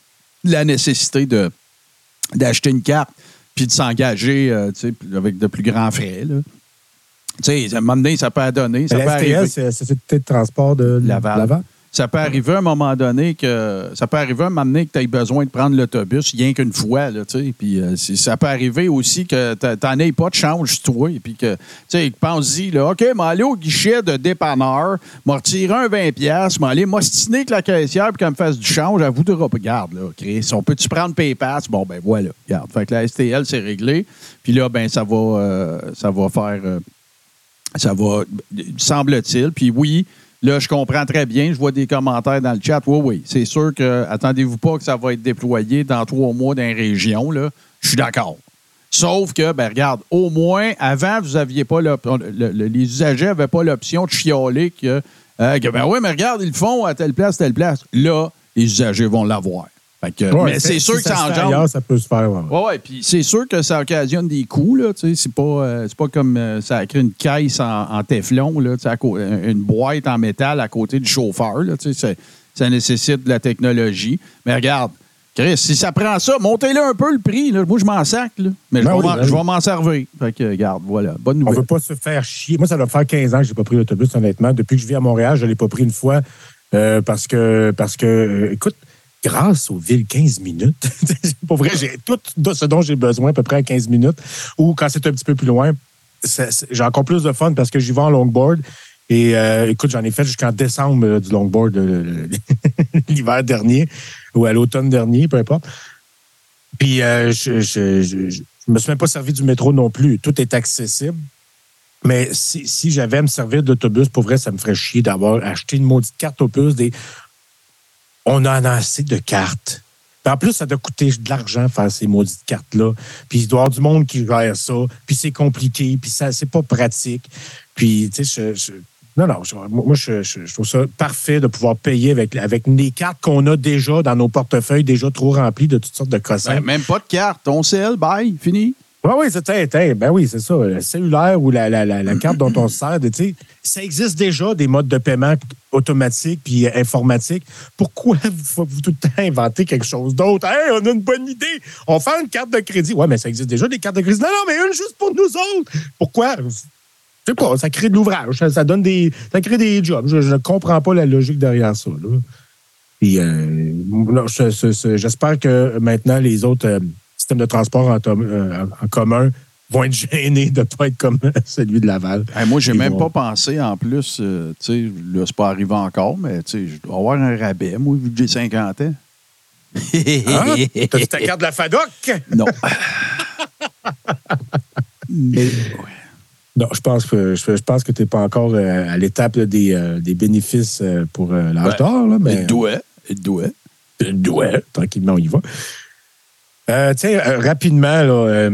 la nécessité d'acheter une carte puis de s'engager avec de plus grands frais. Là. Tu sais, à un moment donné, ça peut donner. Ça peut arriver. C'est Société de transport de Laval. Ça peut arriver à un moment donné que tu aies besoin de prendre l'autobus rien qu'une fois. Là, puis, ça peut arriver aussi que tu n'en aies pas de change, toi. Puis que, pense-y, là, OK, je vais aller au guichet de dépanneur, je vais retirer un 20$, je vais aller m'ostiner avec la caissière puis qu'elle me fasse du change. Elle voudra pas. Regarde, là, Chris, on peut-tu prendre PayPass? Bon, ben voilà. Regarde. Fait que la STL, c'est réglé. Puis là, ben ça va faire. Ça va, semble-t-il. Puis oui. Là, je comprends très bien. Je vois des commentaires dans le chat. Oui. C'est sûr que, attendez-vous pas que ça va être déployé dans 3 mois dans les régions. Là. Je suis d'accord. Sauf que, regarde, au moins, avant, vous aviez pas les usagers n'avaient pas l'option de chialer que oui, mais regarde, ils le font à telle place. Là, les usagers vont l'avoir. Mais c'est sûr que ça engendre. Ailleurs, ça peut se faire. Oui, puis c'est sûr que ça occasionne des coûts. Là, c'est pas comme ça crée une caisse en téflon, là, une boîte en métal à côté du chauffeur. Là, ça nécessite de la technologie. Mais regarde, Chris, si ça prend ça, montez-le un peu le prix. Là. Moi, je m'en sac. Là, mais je vais m'en servir. Fait que, regarde, voilà. Bonne nouvelle. On ne veut pas se faire chier. Moi, ça doit faire 15 ans que je n'ai pas pris l'autobus, honnêtement. Depuis que je vis à Montréal, je ne l'ai pas pris une fois parce que écoute, grâce aux villes 15 minutes. Pour vrai, j'ai tout ce dont j'ai besoin à peu près à 15 minutes. Ou quand c'est un petit peu plus loin, j'ai encore plus de fun parce que j'y vais en longboard. Et écoute, j'en ai fait jusqu'en décembre du longboard l'hiver dernier ou à l'automne dernier, peu importe. Puis je me suis même pas servi du métro non plus. Tout est accessible. Mais si j'avais à me servir d'autobus, pour vrai, ça me ferait chier d'avoir acheté une maudite carte Opus. On en a assez de cartes. Puis en plus, ça doit coûter de l'argent faire ces maudites cartes-là. Puis il doit y avoir du monde qui gère ça. Puis c'est compliqué. Puis ça, c'est pas pratique. Puis, tu sais, moi, je trouve ça parfait de pouvoir payer avec les cartes qu'on a déjà dans nos portefeuilles, déjà trop remplis de toutes sortes de cossins. Même pas de carte. Ton cell, bye, fini. Oui, c'est ça. Le cellulaire ou la carte dont on se sert, ça existe déjà des modes de paiement automatiques puis informatiques. Pourquoi vous tout le temps inventer quelque chose d'autre? Hey, on a une bonne idée. On fait une carte de crédit. Oui, mais ça existe déjà des cartes de crédit. Non, mais une juste pour nous autres. Pourquoi? Je sais pas, ça crée de l'ouvrage. Ça crée des jobs. Je ne comprends pas la logique derrière ça. Là. Puis, j'espère que maintenant, les autres systèmes de transport en commun vont être gênés de ne pas être comme celui de Laval. Hey, moi, j'ai même pas pensé, en plus, tu sais, là, c'est pas arrivé encore, mais tu sais, je dois avoir un rabais, moi, vu que j'ai 50 ans. T'as-tu ta carte de la FADOC? Non. Non, je pense que tu n'es pas encore à l'étape des bénéfices pour l'âge d'or. Là, mais, il doit. Tranquillement, on y va. Rapidement, là,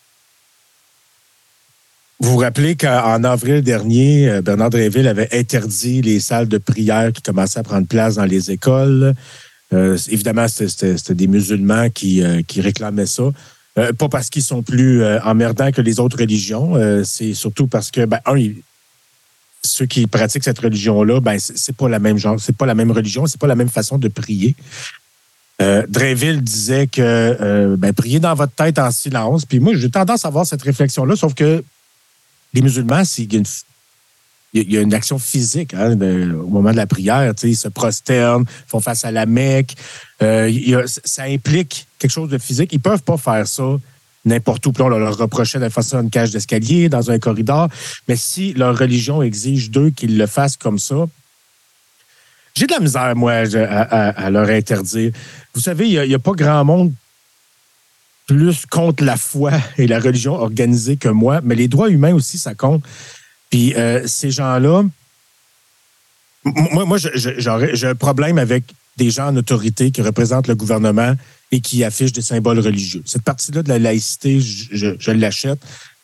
vous vous rappelez qu'en avril dernier, Bernard Drinville avait interdit les salles de prière qui commençaient à prendre place dans les écoles. Évidemment, c'était des musulmans qui réclamaient ça. Pas parce qu'ils sont plus emmerdants que les autres religions. C'est surtout parce que, ceux qui pratiquent cette religion-là, c'est pas la même genre, c'est pas la même religion, c'est pas la même façon de prier. Drinville disait que priez dans votre tête en silence. Puis moi, j'ai tendance à avoir cette réflexion-là, sauf que les musulmans, il y a une action physique au moment de la prière. Ils se prosternent, font face à la Mecque. Ça implique quelque chose de physique. Ils ne peuvent pas faire ça n'importe où. Puis on leur reprochait de faire ça dans une cage d'escalier, dans un corridor. Mais si leur religion exige d'eux qu'ils le fassent comme ça, j'ai de la misère, moi, à leur interdire. Vous savez, il n'y a pas grand monde plus contre la foi et la religion organisée que moi, mais les droits humains aussi, ça compte. Puis ces gens-là, moi j'ai un problème avec des gens en autorité qui représentent le gouvernement et qui affichent des symboles religieux. Cette partie-là de la laïcité, je l'achète.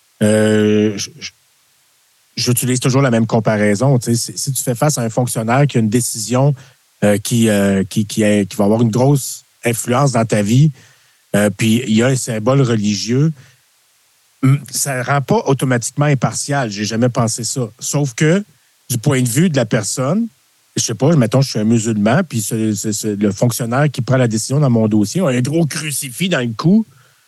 J'utilise toujours la même comparaison. Si tu fais face à un fonctionnaire qui a une décision qui va avoir une grosse influence dans ta vie, puis il y a un symbole religieux, ça ne rend pas automatiquement impartial. J'ai jamais pensé ça. Sauf que, du point de vue de la personne, je sais pas, mettons, je suis un musulman, puis le fonctionnaire qui prend la décision dans mon dossier a un gros crucifix dans le cou.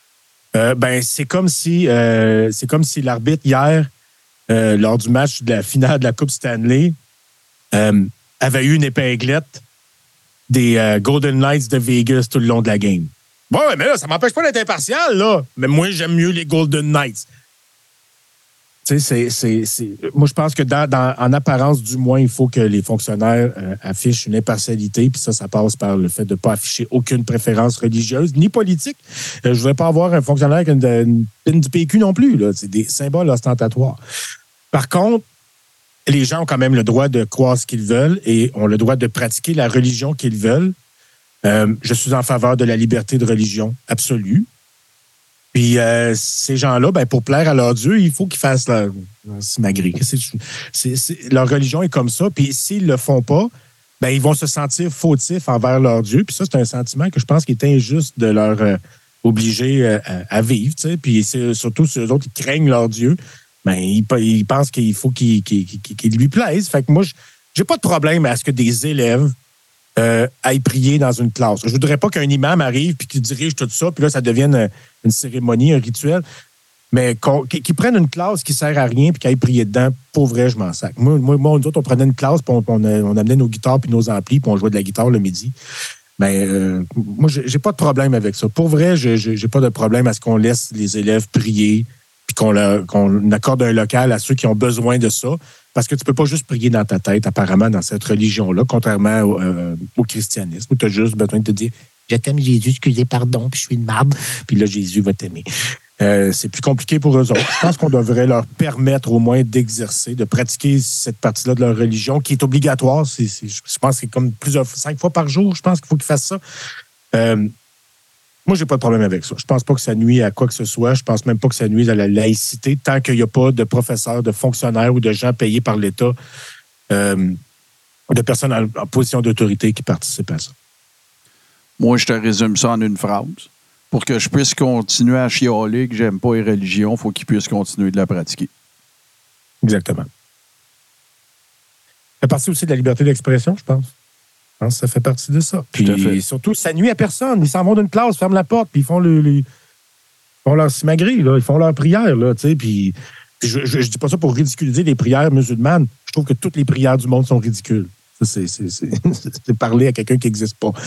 C'est comme si l'arbitre hier, lors du match de la finale de la Coupe Stanley, avait eu une épinglette des Golden Knights de Vegas tout le long de la game. Ouais, mais là, ça m'empêche pas d'être impartial, là. Mais moi, j'aime mieux les Golden Knights. Tu sais, moi, je pense que en apparence, du moins, il faut que les fonctionnaires affichent une impartialité, puis ça passe par le fait de ne pas afficher aucune préférence religieuse ni politique. Je ne voudrais pas avoir un fonctionnaire avec une pine du PQ non plus, là. C'est des symboles ostentatoires. Par contre, les gens ont quand même le droit de croire ce qu'ils veulent et ont le droit de pratiquer la religion qu'ils veulent. Je suis en faveur de la liberté de religion absolue. Puis ces gens-là, pour plaire à leur Dieu, il faut qu'ils fassent leur simagrée. Leur religion est comme ça. Puis s'ils le font pas, ils vont se sentir fautifs envers leur Dieu. Puis ça, c'est un sentiment que je pense qu'il est injuste de leur obliger à vivre. T'sais. Puis c'est surtout ceux autres qui craignent leur Dieu, ils pensent qu'il faut qu'il lui plaise. Fait que moi, j'ai pas de problème à ce que des élèves aille prier dans une classe. Je voudrais pas qu'un imam arrive puis qu'il dirige tout ça, puis là, ça devienne une cérémonie, un rituel. Mais qu'ils prennent une classe qui sert à rien puis qu'ils aillent prier dedans, pour vrai, je m'en sac. Moi, nous autres, on prenait une classe puis on amenait nos guitares puis nos amplis puis on jouait de la guitare le midi. Moi, j'ai pas de problème avec ça. Pour vrai, j'ai pas de problème à ce qu'on laisse les élèves prier puis qu'on accorde un local à ceux qui ont besoin de ça. Parce que tu peux pas juste prier dans ta tête, apparemment, dans cette religion-là, contrairement au christianisme, où tu as juste besoin de te dire « Je t'aime, Jésus, excusez, pardon, puis je suis une marde, puis là, Jésus va t'aimer. » C'est plus compliqué pour eux autres. Je pense qu'on devrait leur permettre au moins d'exercer, de pratiquer cette partie-là de leur religion, qui est obligatoire. Je pense que c'est comme 5 fois par jour, je pense qu'il faut qu'ils fassent ça. Moi, j'ai pas de problème avec ça. Je pense pas que ça nuit à quoi que ce soit. Je pense même pas que ça nuise à la laïcité tant qu'il n'y a pas de professeurs, de fonctionnaires ou de gens payés par l'État, de personnes en position d'autorité qui participent à ça. Moi, je te résume ça en une phrase. Pour que je puisse continuer à chialer que j'aime pas les religions, il faut qu'ils puissent continuer de la pratiquer. Exactement. Ça fait partie aussi de la liberté d'expression, je pense. Je pense que ça fait partie de ça. Puis surtout, ça nuit à personne. Ils s'en vont d'une classe, ferment la porte, puis ils font leur simagrée, là, ils font leur prière. Là, puis je dis pas ça pour ridiculiser les prières musulmanes. Je trouve que toutes les prières du monde sont ridicules. Ça, c'est parler à quelqu'un qui n'existe pas.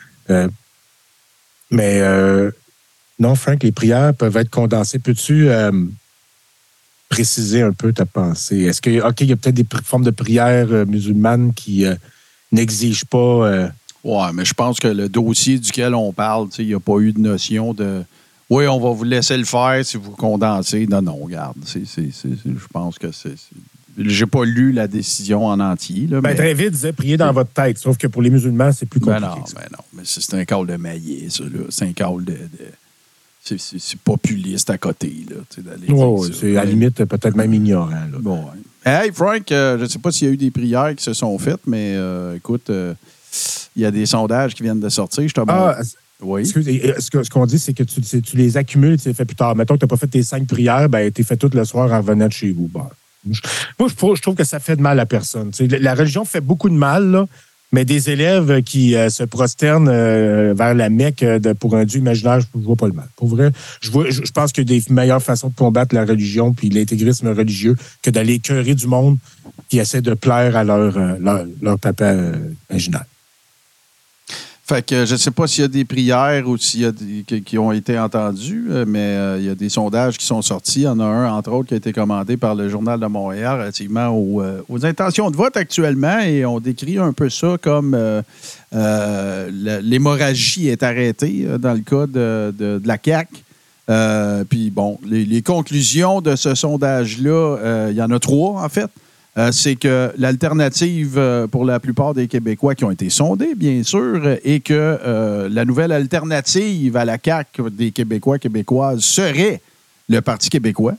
Non, Frank, les prières peuvent être condensées. Peux-tu préciser un peu ta pensée? Est-ce que, il y a peut-être des formes de prières musulmanes qui n'exigent pas... Oui, mais je pense que le dossier duquel on parle, il n'y a pas eu de notion de « Oui, on va vous laisser le faire si vous condensez. » Non, regarde. Je pense que c'est... J'ai pas lu la décision en entier. Là, très vite, disait prier dans votre tête. Sauf que pour les musulmans, c'est plus compliqué. Non. Mais c'est un call de maillet, ça. Là. C'est un call de... C'est populiste à côté. Là, c'est à la limite peut-être même ignorant. Là. Bon, ouais. Hey, Frank, je ne sais pas s'il y a eu des prières qui se sont faites, mais écoute, il y a des sondages qui viennent de sortir. Oui. Ce qu'on dit, c'est que tu les accumules et tu les fais plus tard. Mettons que tu n'as pas fait tes 5 prières, tu les fais tout le soir en revenant de chez vous. Moi, je trouve que ça fait de mal à personne. La religion fait beaucoup de mal, là, mais des élèves qui se prosternent vers la Mecque pour un Dieu imaginaire, je ne vois pas le mal. Pour vrai, je pense qu'il y a des meilleures façons de combattre la religion puis l'intégrisme religieux que d'aller écœurer du monde qui essaie de plaire à leur papa imaginaire. Fait que je ne sais pas s'il y a des prières ou s'il y a qui ont été entendues, mais il y a des sondages qui sont sortis. Il y en a un, entre autres, qui a été commandé par le Journal de Montréal relativement aux intentions de vote actuellement, et on décrit un peu ça comme l'hémorragie est arrêtée dans le cas de la CAQ. Puis bon, les conclusions de ce sondage-là, il y en a 3 en fait. C'est que l'alternative pour la plupart des Québécois qui ont été sondés, bien sûr, et que la nouvelle alternative à la CAQ des Québécois, Québécoises serait le Parti québécois.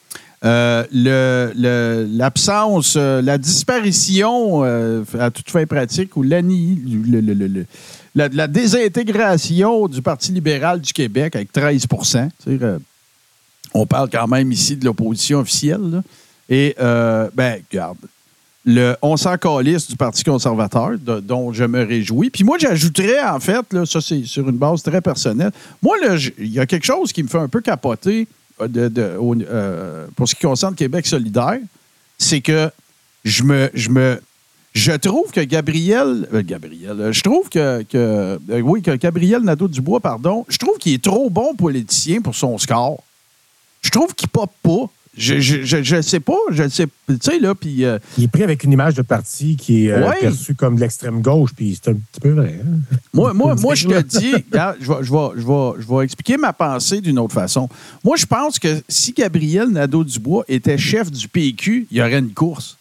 L'absence, la disparition à toute fin pratique ou la désintégration du Parti libéral du Québec avec 13 %. On parle quand même ici de l'opposition officielle, là. Et, regarde, on s'en calisse du Parti conservateur, dont je me réjouis. Puis moi, j'ajouterais, en fait, là, ça c'est sur une base très personnelle, moi, là, il y a quelque chose qui me fait un peu capoter pour ce qui concerne Québec solidaire, c'est que je trouve que Gabriel Nadeau-Dubois, pardon, je trouve qu'il est trop bon politicien pour son score. Je trouve qu'il pop pas. Je sais pas. Tu sais, là, puis... Il est pris avec une image de parti qui est perçue comme de l'extrême gauche, puis c'est un petit peu vrai. Hein? Moi, je te dis... Regarde, je vais expliquer ma pensée d'une autre façon. Moi, je pense que si Gabriel Nadeau-Dubois était chef du PQ, il y aurait une course.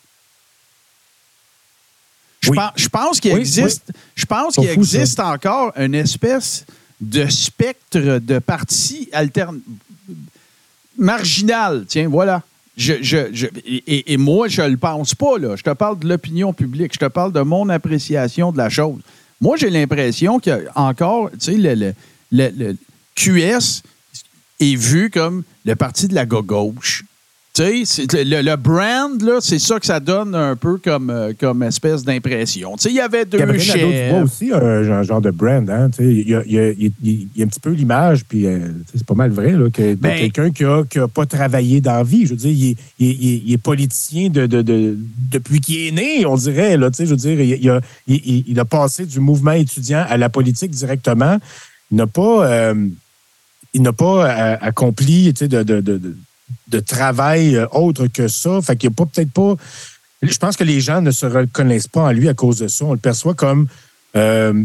Je pense qu'il existe encore une espèce de spectre de parti marginal. Tiens, voilà. Et moi, je ne le pense pas, là. Je te parle de l'opinion publique. Je te parle de mon appréciation de la chose. Moi, j'ai l'impression qu'il y a encore, tu sais, le QS est vu comme le parti de la gauche. Tu sais, le brand, là, c'est ça que ça donne un peu comme espèce d'impression. Tu sais, il y avait deux chefs. Tu vois aussi un genre de brand, hein? Tu sais, il y a un petit peu l'image, puis c'est pas mal vrai, là, que quelqu'un qui a pas travaillé dans la vie. Je veux dire, il est politicien depuis qu'il est né, on dirait, là. Tu sais, je veux dire, il a passé du mouvement étudiant à la politique directement. Il n'a pas accompli, tu sais, de travail autre que ça. Fait qu'il n'y a peut-être pas... Je pense que les gens ne se reconnaissent pas en lui à cause de ça. On le perçoit comme un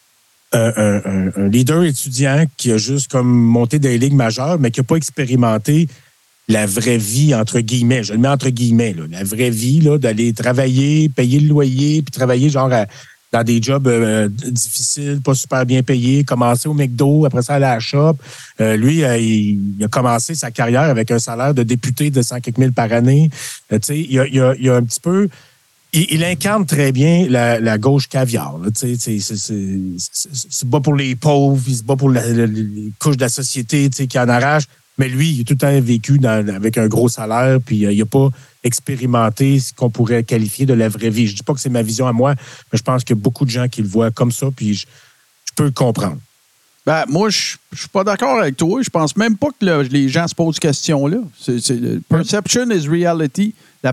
leader étudiant qui a juste comme monté des ligues majeures, mais qui n'a pas expérimenté la vraie vie, entre guillemets. Je le mets entre guillemets, là. La vraie vie, là, d'aller travailler, payer le loyer, puis travailler genre dans des jobs difficiles, pas super bien payés, commencer au McDo, après ça aller à la shop. Lui, il a commencé sa carrière avec un salaire de député de 100 quelques mille par année. Tu sais, il y a un petit peu... Il incarne très bien la gauche caviar. Tu sais, il se bat pour les pauvres, il se bat pour les couches de la société, tu sais, qui en arrachent. Mais lui, il a tout le temps vécu avec un gros salaire, puis il n'a pas expérimenté ce qu'on pourrait qualifier de la vraie vie. Je ne dis pas que c'est ma vision à moi, mais je pense qu'il y a beaucoup de gens qui le voient comme ça, puis je peux le comprendre. Ben, moi, je suis pas d'accord avec toi. Je pense même pas que les gens se posent cette question-là. Perception is reality. La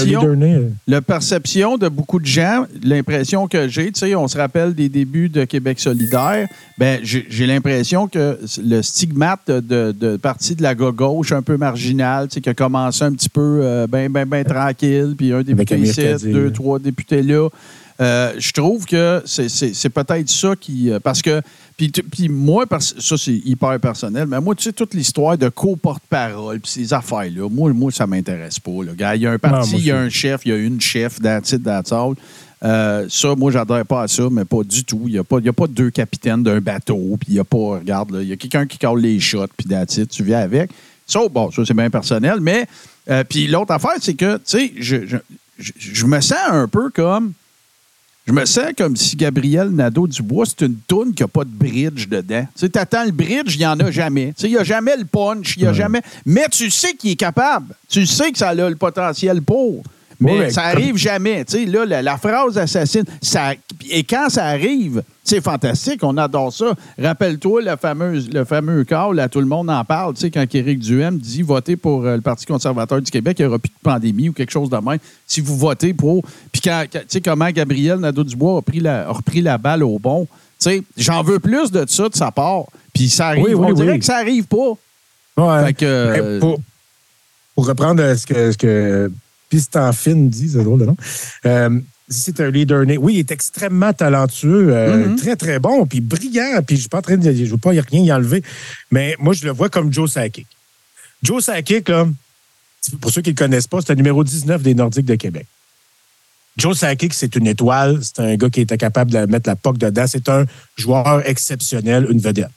perception de beaucoup de gens, l'impression que j'ai, tu sais, on se rappelle des débuts de Québec solidaire, ben j'ai l'impression que le stigmate de parti de la gauche un peu marginal, tu sais, qui a commencé un petit peu ben tranquille, puis un député ici, 2, 3 députés là. Je trouve que c'est peut-être ça qui... Parce que... Puis moi, ça, c'est hyper personnel, mais moi, tu sais, toute l'histoire de co-porte-parole puis ces affaires-là, moi ça m'intéresse pas. Là. Gars, il y a un parti, il y a un chef, il y a une chef, that's it, that's all. Ça, moi, j'adhère pas à ça, mais pas du tout. Il y a pas deux capitaines d'un bateau, puis il y a pas... Regarde, là, il y a quelqu'un qui cale les shots, puis that's it, tu viens avec. Ça, bon, ça, c'est bien personnel, mais... puis l'autre affaire, c'est que, tu sais, je me sens un peu comme... Je me sens comme si Gabriel Nadeau-Dubois, c'est une toune qui n'a pas de bridge dedans. Tu sais, t'attends le bridge, il n'y en a jamais. Tu sais, il n'y a jamais le punch, il n'y a jamais... Mais tu sais qu'il est capable. Tu sais que ça a le potentiel pour. Mais ça arrive jamais. Tu sais, là, la phrase assassine, et quand ça arrive, c'est fantastique, on adore ça. Rappelle-toi le fameux call, là, tout le monde en parle, tu sais, quand Éric Duhaime dit « Votez pour le Parti conservateur du Québec, il n'y aura plus de pandémie » ou quelque chose de même. Si vous votez pour... Puis tu sais, comment Gabriel Nadeau-Dubois a repris la balle au bon. Tu sais, j'en veux plus de ça de sa part. Puis ça arrive. On dirait que ça arrive pas. Ouais. Fait que, pour reprendre ce que Piston Fine dit, c'est drôle de nom. C'est un leader né. Oui, il est extrêmement talentueux, très, très bon, puis brillant. Puis je suis pas en train de... Je veux pas rien y enlever. Mais moi, je le vois comme Joe Sakic. Joe Sakic, là, pour ceux qui ne le connaissent pas, c'est le numéro 19 des Nordiques de Québec. Joe Sakic, c'est une étoile. C'est un gars qui était capable de mettre la POC dedans. C'est un joueur exceptionnel, une vedette.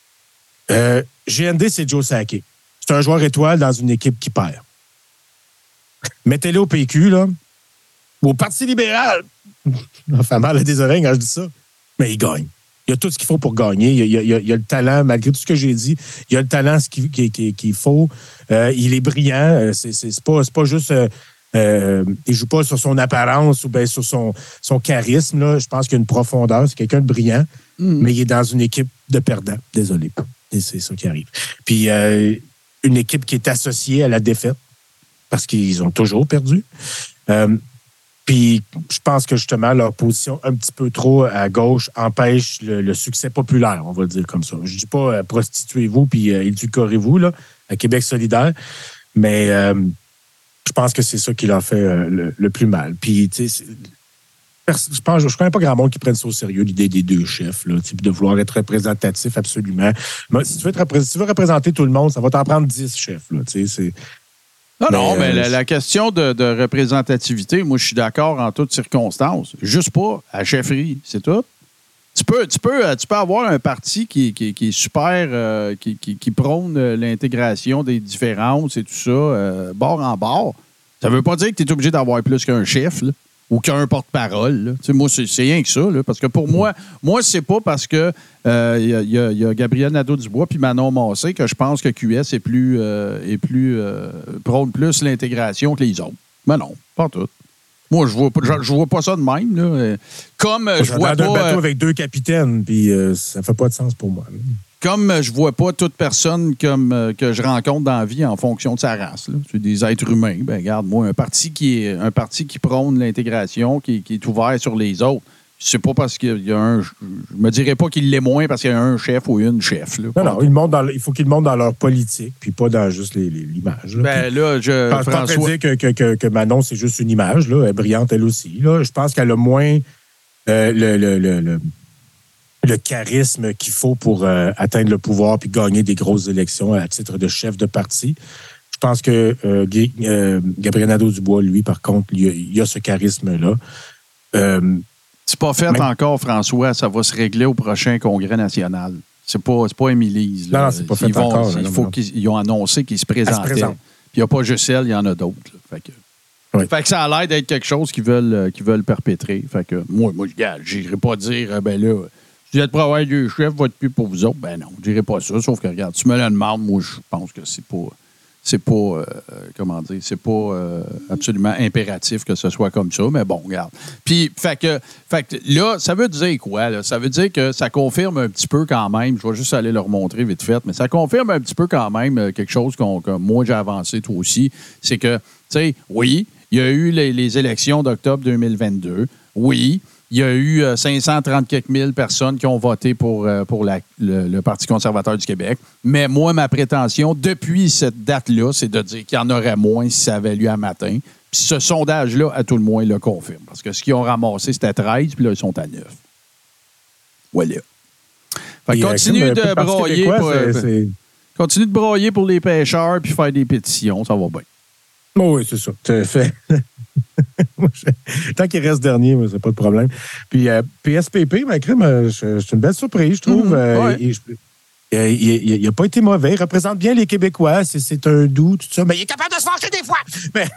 GND, c'est Joe Sakic. C'est un joueur étoile dans une équipe qui perd. Mettez-le au PQ, là, au Parti libéral. Ça fait mal à des oreilles quand je dis ça. Mais il gagne. Il a tout ce qu'il faut pour gagner. Il a le talent, malgré tout ce que j'ai dit. Il a le talent qu'il faut. Il est brillant. C'est pas juste Il joue pas sur son apparence ou bien sur son charisme. Là. Je pense qu'il y a une profondeur. C'est quelqu'un de brillant, mais il est dans une équipe de perdants. Désolé. Et c'est ça qui arrive. Puis une équipe qui est associée à la défaite parce qu'ils ont toujours perdu. Puis je pense que justement, leur position un petit peu trop à gauche empêche le succès populaire, on va le dire comme ça. Je dis pas prostituez-vous puis édulcorez-vous là, à Québec solidaire, mais je pense que c'est ça qui leur fait le plus mal. Puis, tu sais, je connais pas grand monde qui prenne ça au sérieux, l'idée des deux chefs, là, de vouloir être représentatif absolument. Mais si tu veux représenter tout le monde, ça va t'en prendre 10 chefs, là, tu sais, c'est... Non, mais la question de représentativité, moi, je suis d'accord en toutes circonstances. Juste pas à chefferie, c'est tout. Tu peux avoir un parti qui est super, qui prône l'intégration des différences et tout ça, bord en bord. Ça veut pas dire que tu es obligé d'avoir plus qu'un chef, là, ou qu'un porte-parole. Moi, c'est rien que ça. Là, parce que pour moi, c'est pas parce que y a Gabriel Nadeau-Dubois puis Manon Massé que je pense que QS prône plus l'intégration que les autres. Mais non, pas tout. Moi, je vois pas ça de même. Là. Comme je vois pas... un bateau avec 2 capitaines, puis ça fait pas de sens pour moi. Comme je vois pas toute personne que je rencontre dans la vie en fonction de sa race. Là. C'est des êtres humains. Ben regarde, moi, un parti qui prône l'intégration, qui est ouvert sur les autres, c'est pas parce qu'il y a un... Je me dirais pas qu'il l'est moins parce qu'il y a un chef ou une chef. Là, non, il faut qu'ils montent dans leur politique, puis pas dans juste l'image. Là. Ben là, je pense pas dire que Manon, c'est juste une image. Là. Elle est brillante, elle aussi. Là. Je pense qu'elle a moins le charisme qu'il faut pour atteindre le pouvoir puis gagner des grosses élections à titre de chef de parti. Je pense que Gabriel Nadeau-Dubois, lui, par contre, il a ce charisme-là. C'est pas fait encore, François. Ça va se régler au prochain congrès national. C'est pas Émilise. Non, c'est pas fait encore. Ils ont annoncé qu'ils se présentaient. Puis il n'y a pas juste elle, il y en a d'autres. Fait que ça a l'air d'être quelque chose qu'ils veulent perpétrer. Fait que moi, j'irai pas dire, ben là, si vous êtes pour avoir 2 chefs, votre plus pour vous autres. Ben non, je dirais pas ça. Sauf que, regarde, tu me le demandes, moi, je pense que c'est pas absolument impératif que ce soit comme ça, mais bon, regarde. Puis, fait que là, ça veut dire quoi, là? Ça veut dire que ça confirme un petit peu quand même, je vais juste aller le remontrer vite fait, mais ça confirme un petit peu quand même quelque chose que moi, j'ai avancé, toi aussi, c'est que, tu sais, oui, il y a eu les élections d'octobre 2022, oui, il y a eu 530 quelques mille personnes qui ont voté pour le Parti conservateur du Québec. Mais moi, ma prétention, depuis cette date-là, c'est de dire qu'il y en aurait moins si ça avait lieu à matin. Puis ce sondage-là, à tout le moins, le confirme. Parce que ce qu'ils ont ramassé, c'était 13, puis là, ils sont à 9. Voilà. Fait continue de broyer continue de broyer pour les pêcheurs puis faire des pétitions, ça va bien. Oui, c'est ça. Tu fait. Tant qu'il reste dernier, c'est pas de problème. Puis PSPP, ma crème, c'est une belle surprise, je trouve. Il n'a pas été mauvais. Il représente bien les Québécois. C'est un doux, tout ça. Mais il est capable de se fâcher des fois.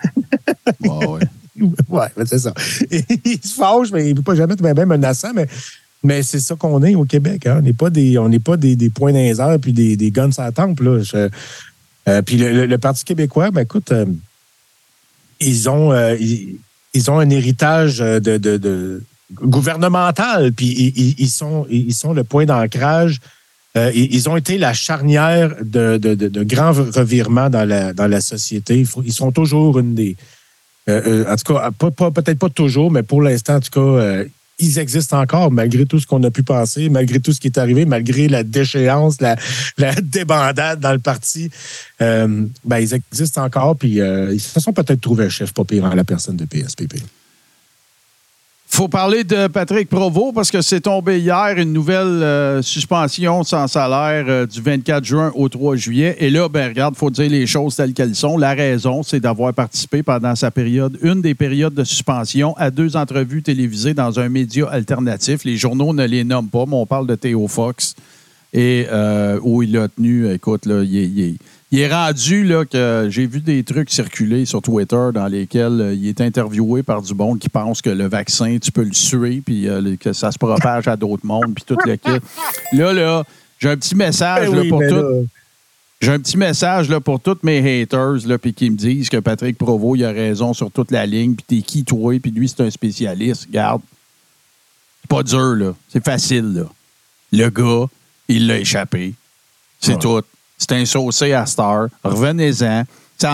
Ouais, c'est ça. Il se fâche, mais il ne peut pas jamais être bien menaçant. Mais c'est ça qu'on est au Québec. Hein? On n'est pas des poings dans les airs puis des guns à la tempe. Là. Puis le Parti québécois, ben écoute... Ils ont un héritage de gouvernemental, puis ils sont le point d'ancrage. Ils ont été la charnière de grands revirements dans la société. Ils sont toujours une des... en tout cas, peut-être pas toujours, mais pour l'instant, en tout cas, ils existent encore, malgré tout ce qu'on a pu penser, malgré tout ce qui est arrivé, malgré la déchéance, la débandade dans le parti. Ils existent encore, puis ils se sont peut-être trouvés un chef pas pire en la personne de PSPP. Faut parler de Patrick Provost parce que c'est tombé hier une nouvelle suspension sans salaire du 24 juin au 3 juillet. Et là, regarde, il faut dire les choses telles qu'elles sont. La raison, c'est d'avoir participé pendant une des périodes de suspension à 2 entrevues télévisées dans un média alternatif. Les journaux ne les nomment pas, mais on parle de Théo Fox. Et où il a tenu, écoute, là, il est rendu là, que j'ai vu des trucs circuler sur Twitter dans lesquels il est interviewé par du monde qui pense que le vaccin, tu peux le suer, puis que ça se propage à d'autres mondes, puis tout le kit. Là, j'ai un petit message là, pour tout. J'ai un petit message là, pour tous mes haters là, puis qui me disent que Patrick Provost il a raison sur toute la ligne, puis t'es qui toi, puis lui c'est un spécialiste. Regarde, c'est pas dur, là. C'est facile. Là. Le gars, il l'a échappé. C'est tout. C'est un saucé à Star. Revenez-en.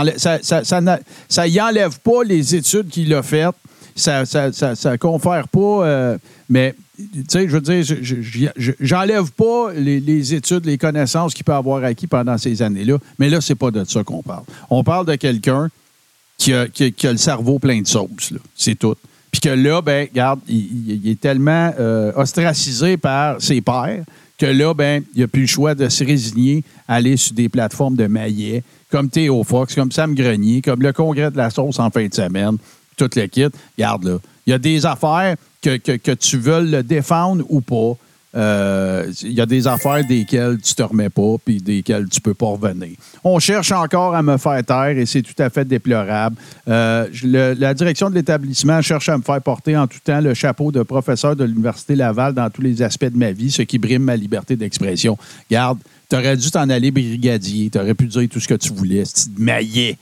Ça y enlève pas les études qu'il a faites. Ça confère pas... mais, tu sais, je veux dire, j'enlève pas les études, les connaissances qu'il peut avoir acquis pendant ces années-là. Mais là, c'est pas de ça qu'on parle. On parle de quelqu'un qui a le cerveau plein de sauce, là. C'est tout. Puis que là, ben, regarde, il est tellement ostracisé par ses pairs que là, ben, il n'a plus le choix de se résigner à aller sur des plateformes de maillets, comme Théo Fox, comme Sam Grenier, comme le Congrès de la sauce en fin de semaine, tout le kit. Regarde, là, il y a des affaires que tu veux le défendre ou pas. Il y a des affaires desquelles tu te remets pas puis desquelles tu peux pas revenir. On cherche encore à me faire taire et c'est tout à fait déplorable. La direction de l'établissement cherche à me faire porter en tout temps le chapeau de professeur de l'Université Laval dans tous les aspects de ma vie, ce qui brime ma liberté d'expression. Regarde, t'aurais dû t'en aller brigadier, t'aurais pu dire tout ce que tu voulais, c'est de maillet.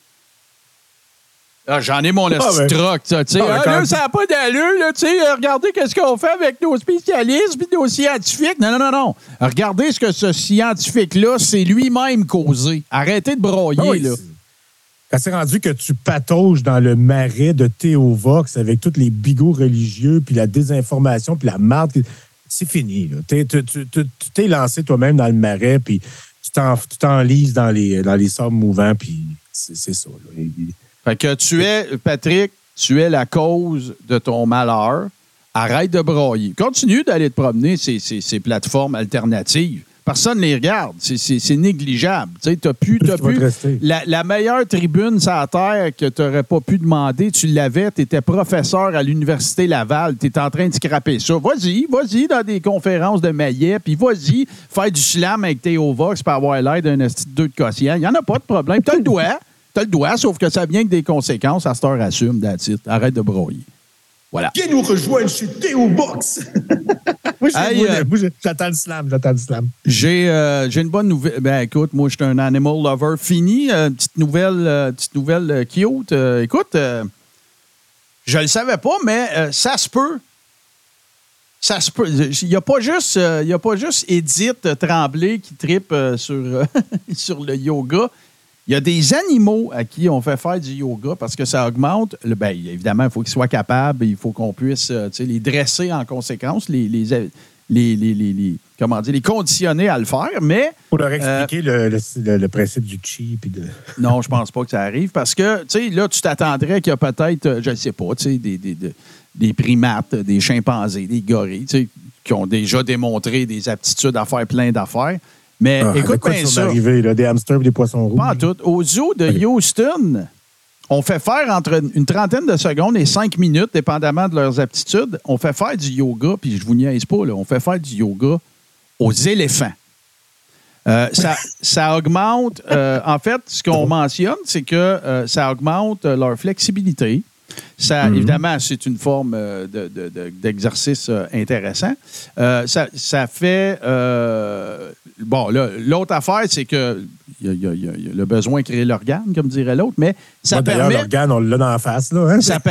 Ah, j'en ai mon troc, ça, tu sais. Là, ça n'a pas d'allure, là, tu sais. Regardez qu'est-ce qu'on fait avec nos spécialistes et nos scientifiques. Non. Regardez ce que ce scientifique-là, c'est lui-même causé. Arrêtez de broyer, là. Quand c'est rendu que tu patauges dans le marais de Théo Vox avec tous les bigots religieux, puis la désinformation, puis la marde, c'est fini, là. Tu t'es lancé toi-même dans le marais, puis tu t'enlises dans les sables mouvants, puis c'est ça, là. Fait que Patrick, tu es la cause de ton malheur. Arrête de broyer. Continue d'aller te promener ces plateformes alternatives. Personne ne les regarde. C'est négligeable. Tu sais, t'as plus la meilleure tribune sur la Terre que tu n'aurais pas pu demander, tu l'avais. Tu étais professeur à l'Université Laval. Tu es en train de scraper ça. Vas-y dans des conférences de maillet, puis vas-y faire du slam avec Théo Vox pour avoir l'air d'un esti de 2 de quotient. Il n'y en a pas de problème. Tu as le doigt. T'as le doigt, sauf que ça vient que des conséquences. À cette heure, assume, that's it. Arrête de broyer. Voilà. Viens nous rejoindre chez Théo Box. Moi, j'attends le slam. J'ai une bonne nouvelle. Ben, écoute, moi, je suis un animal lover fini. Petite nouvelle cute. Écoute, je le savais pas, mais ça se peut. Ça se peut. Il n'y a pas juste Edith Tremblay qui trippe sur le yoga. Il y a des animaux à qui on fait faire du yoga parce que ça augmente. Bien, évidemment, il faut qu'ils soient capables, il faut qu'on puisse les dresser en conséquence, les conditionner à le faire, mais... Pour leur expliquer le principe du chi. Puis Non, je pense pas que ça arrive parce que, tu sais, là, tu t'attendrais qu'il y a peut-être, je ne sais pas, tu sais, des primates, des chimpanzés, des gorilles, tu sais, qui ont déjà démontré des aptitudes à faire plein d'affaires. Mais écoute bien ça. Arrivé, là, des hamsters et des poissons rouges. Pas tout. Au zoo de Houston, on fait faire entre une trentaine de secondes et 5 minutes, dépendamment de leurs aptitudes. On fait faire du yoga, puis je vous niaise pas, là, on fait faire du yoga aux éléphants. Ça augmente. En fait, ce qu'on mentionne, c'est que ça augmente leur flexibilité. Évidemment, c'est une forme d'exercice intéressant. Ça fait... bon, là, l'autre affaire, c'est que il y a le besoin de créer l'organe, comme dirait l'autre, mais ça permet... D'ailleurs, l'organe, on l'a dans la face, là. Hein? Ça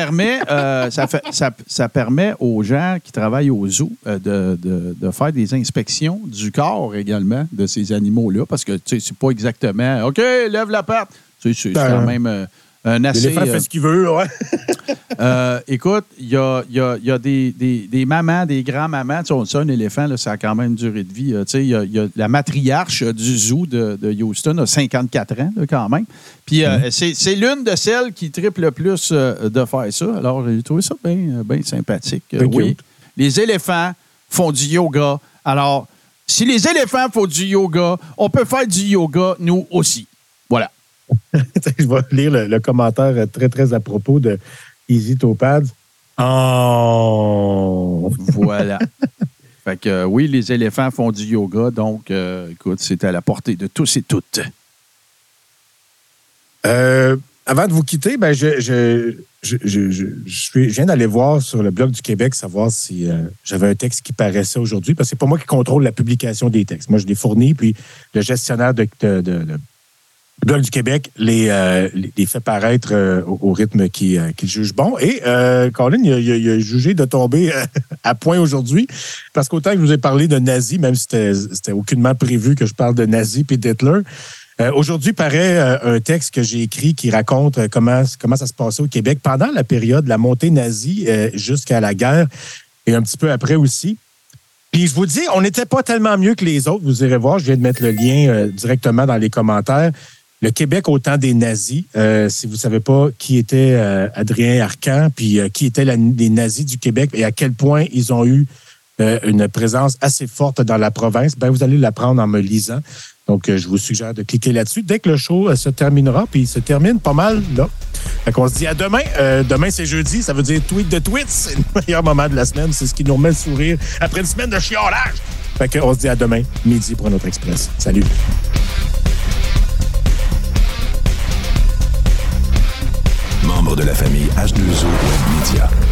permet aux gens qui travaillent au zoo de faire des inspections du corps également de ces animaux-là, parce que, tu sais, c'est pas exactement « OK, lève la patte ». Tu sais, c'est quand même... L'éléphant fait ce qu'il veut, ouais. Écoute, il y a des mamans, des grands-mamans. Tu sais, un éléphant, là, ça a quand même une durée de vie. Tu sais, il y a la matriarche du zoo de Houston a 54 ans, là, quand même. Puis c'est l'une de celles qui triple le plus de faire ça. Alors, j'ai trouvé ça bien sympathique. Oui, cute. Les éléphants font du yoga. Alors, si les éléphants font du yoga, on peut faire du yoga, nous aussi. Voilà. Je vais lire le commentaire très, très à propos de Easy Topaz. Oh! Voilà. Fait que oui, les éléphants font du yoga, donc écoute, c'est à la portée de tous et toutes. avant de vous quitter, ben je viens d'aller voir sur le blog du Québec, savoir si j'avais un texte qui paraissait aujourd'hui, parce que c'est pas moi qui contrôle la publication des textes. Moi, je les fournis, puis le gestionnaire du blog du Québec les fait paraître au rythme qu'il juge bon. Et Colin, il a jugé de tomber à point aujourd'hui, parce qu'autant que je vous ai parlé de nazis, même si c'était aucunement prévu que je parle de nazis puis d'Hitler, aujourd'hui paraît un texte que j'ai écrit qui raconte comment ça se passait au Québec pendant la période de la montée nazie jusqu'à la guerre et un petit peu après aussi. Puis je vous dis, on n'était pas tellement mieux que les autres. Vous irez voir, je viens de mettre le lien directement dans les commentaires. Le Québec au temps des nazis, si vous ne savez pas qui était Adrien Arcan, puis qui étaient les nazis du Québec et à quel point ils ont eu une présence assez forte dans la province, ben vous allez l'apprendre en me lisant. Donc, je vous suggère de cliquer là-dessus. Dès que le show se terminera, puis il se termine pas mal, là. Fait qu'on se dit à demain. Demain, c'est jeudi. Ça veut dire tweet de tweets. C'est le meilleur moment de la semaine. C'est ce qui nous remet le sourire après une semaine de chiolage. Fait qu'on se dit à demain, midi, pour notre Express. Salut. Membre de la famille H2O Média.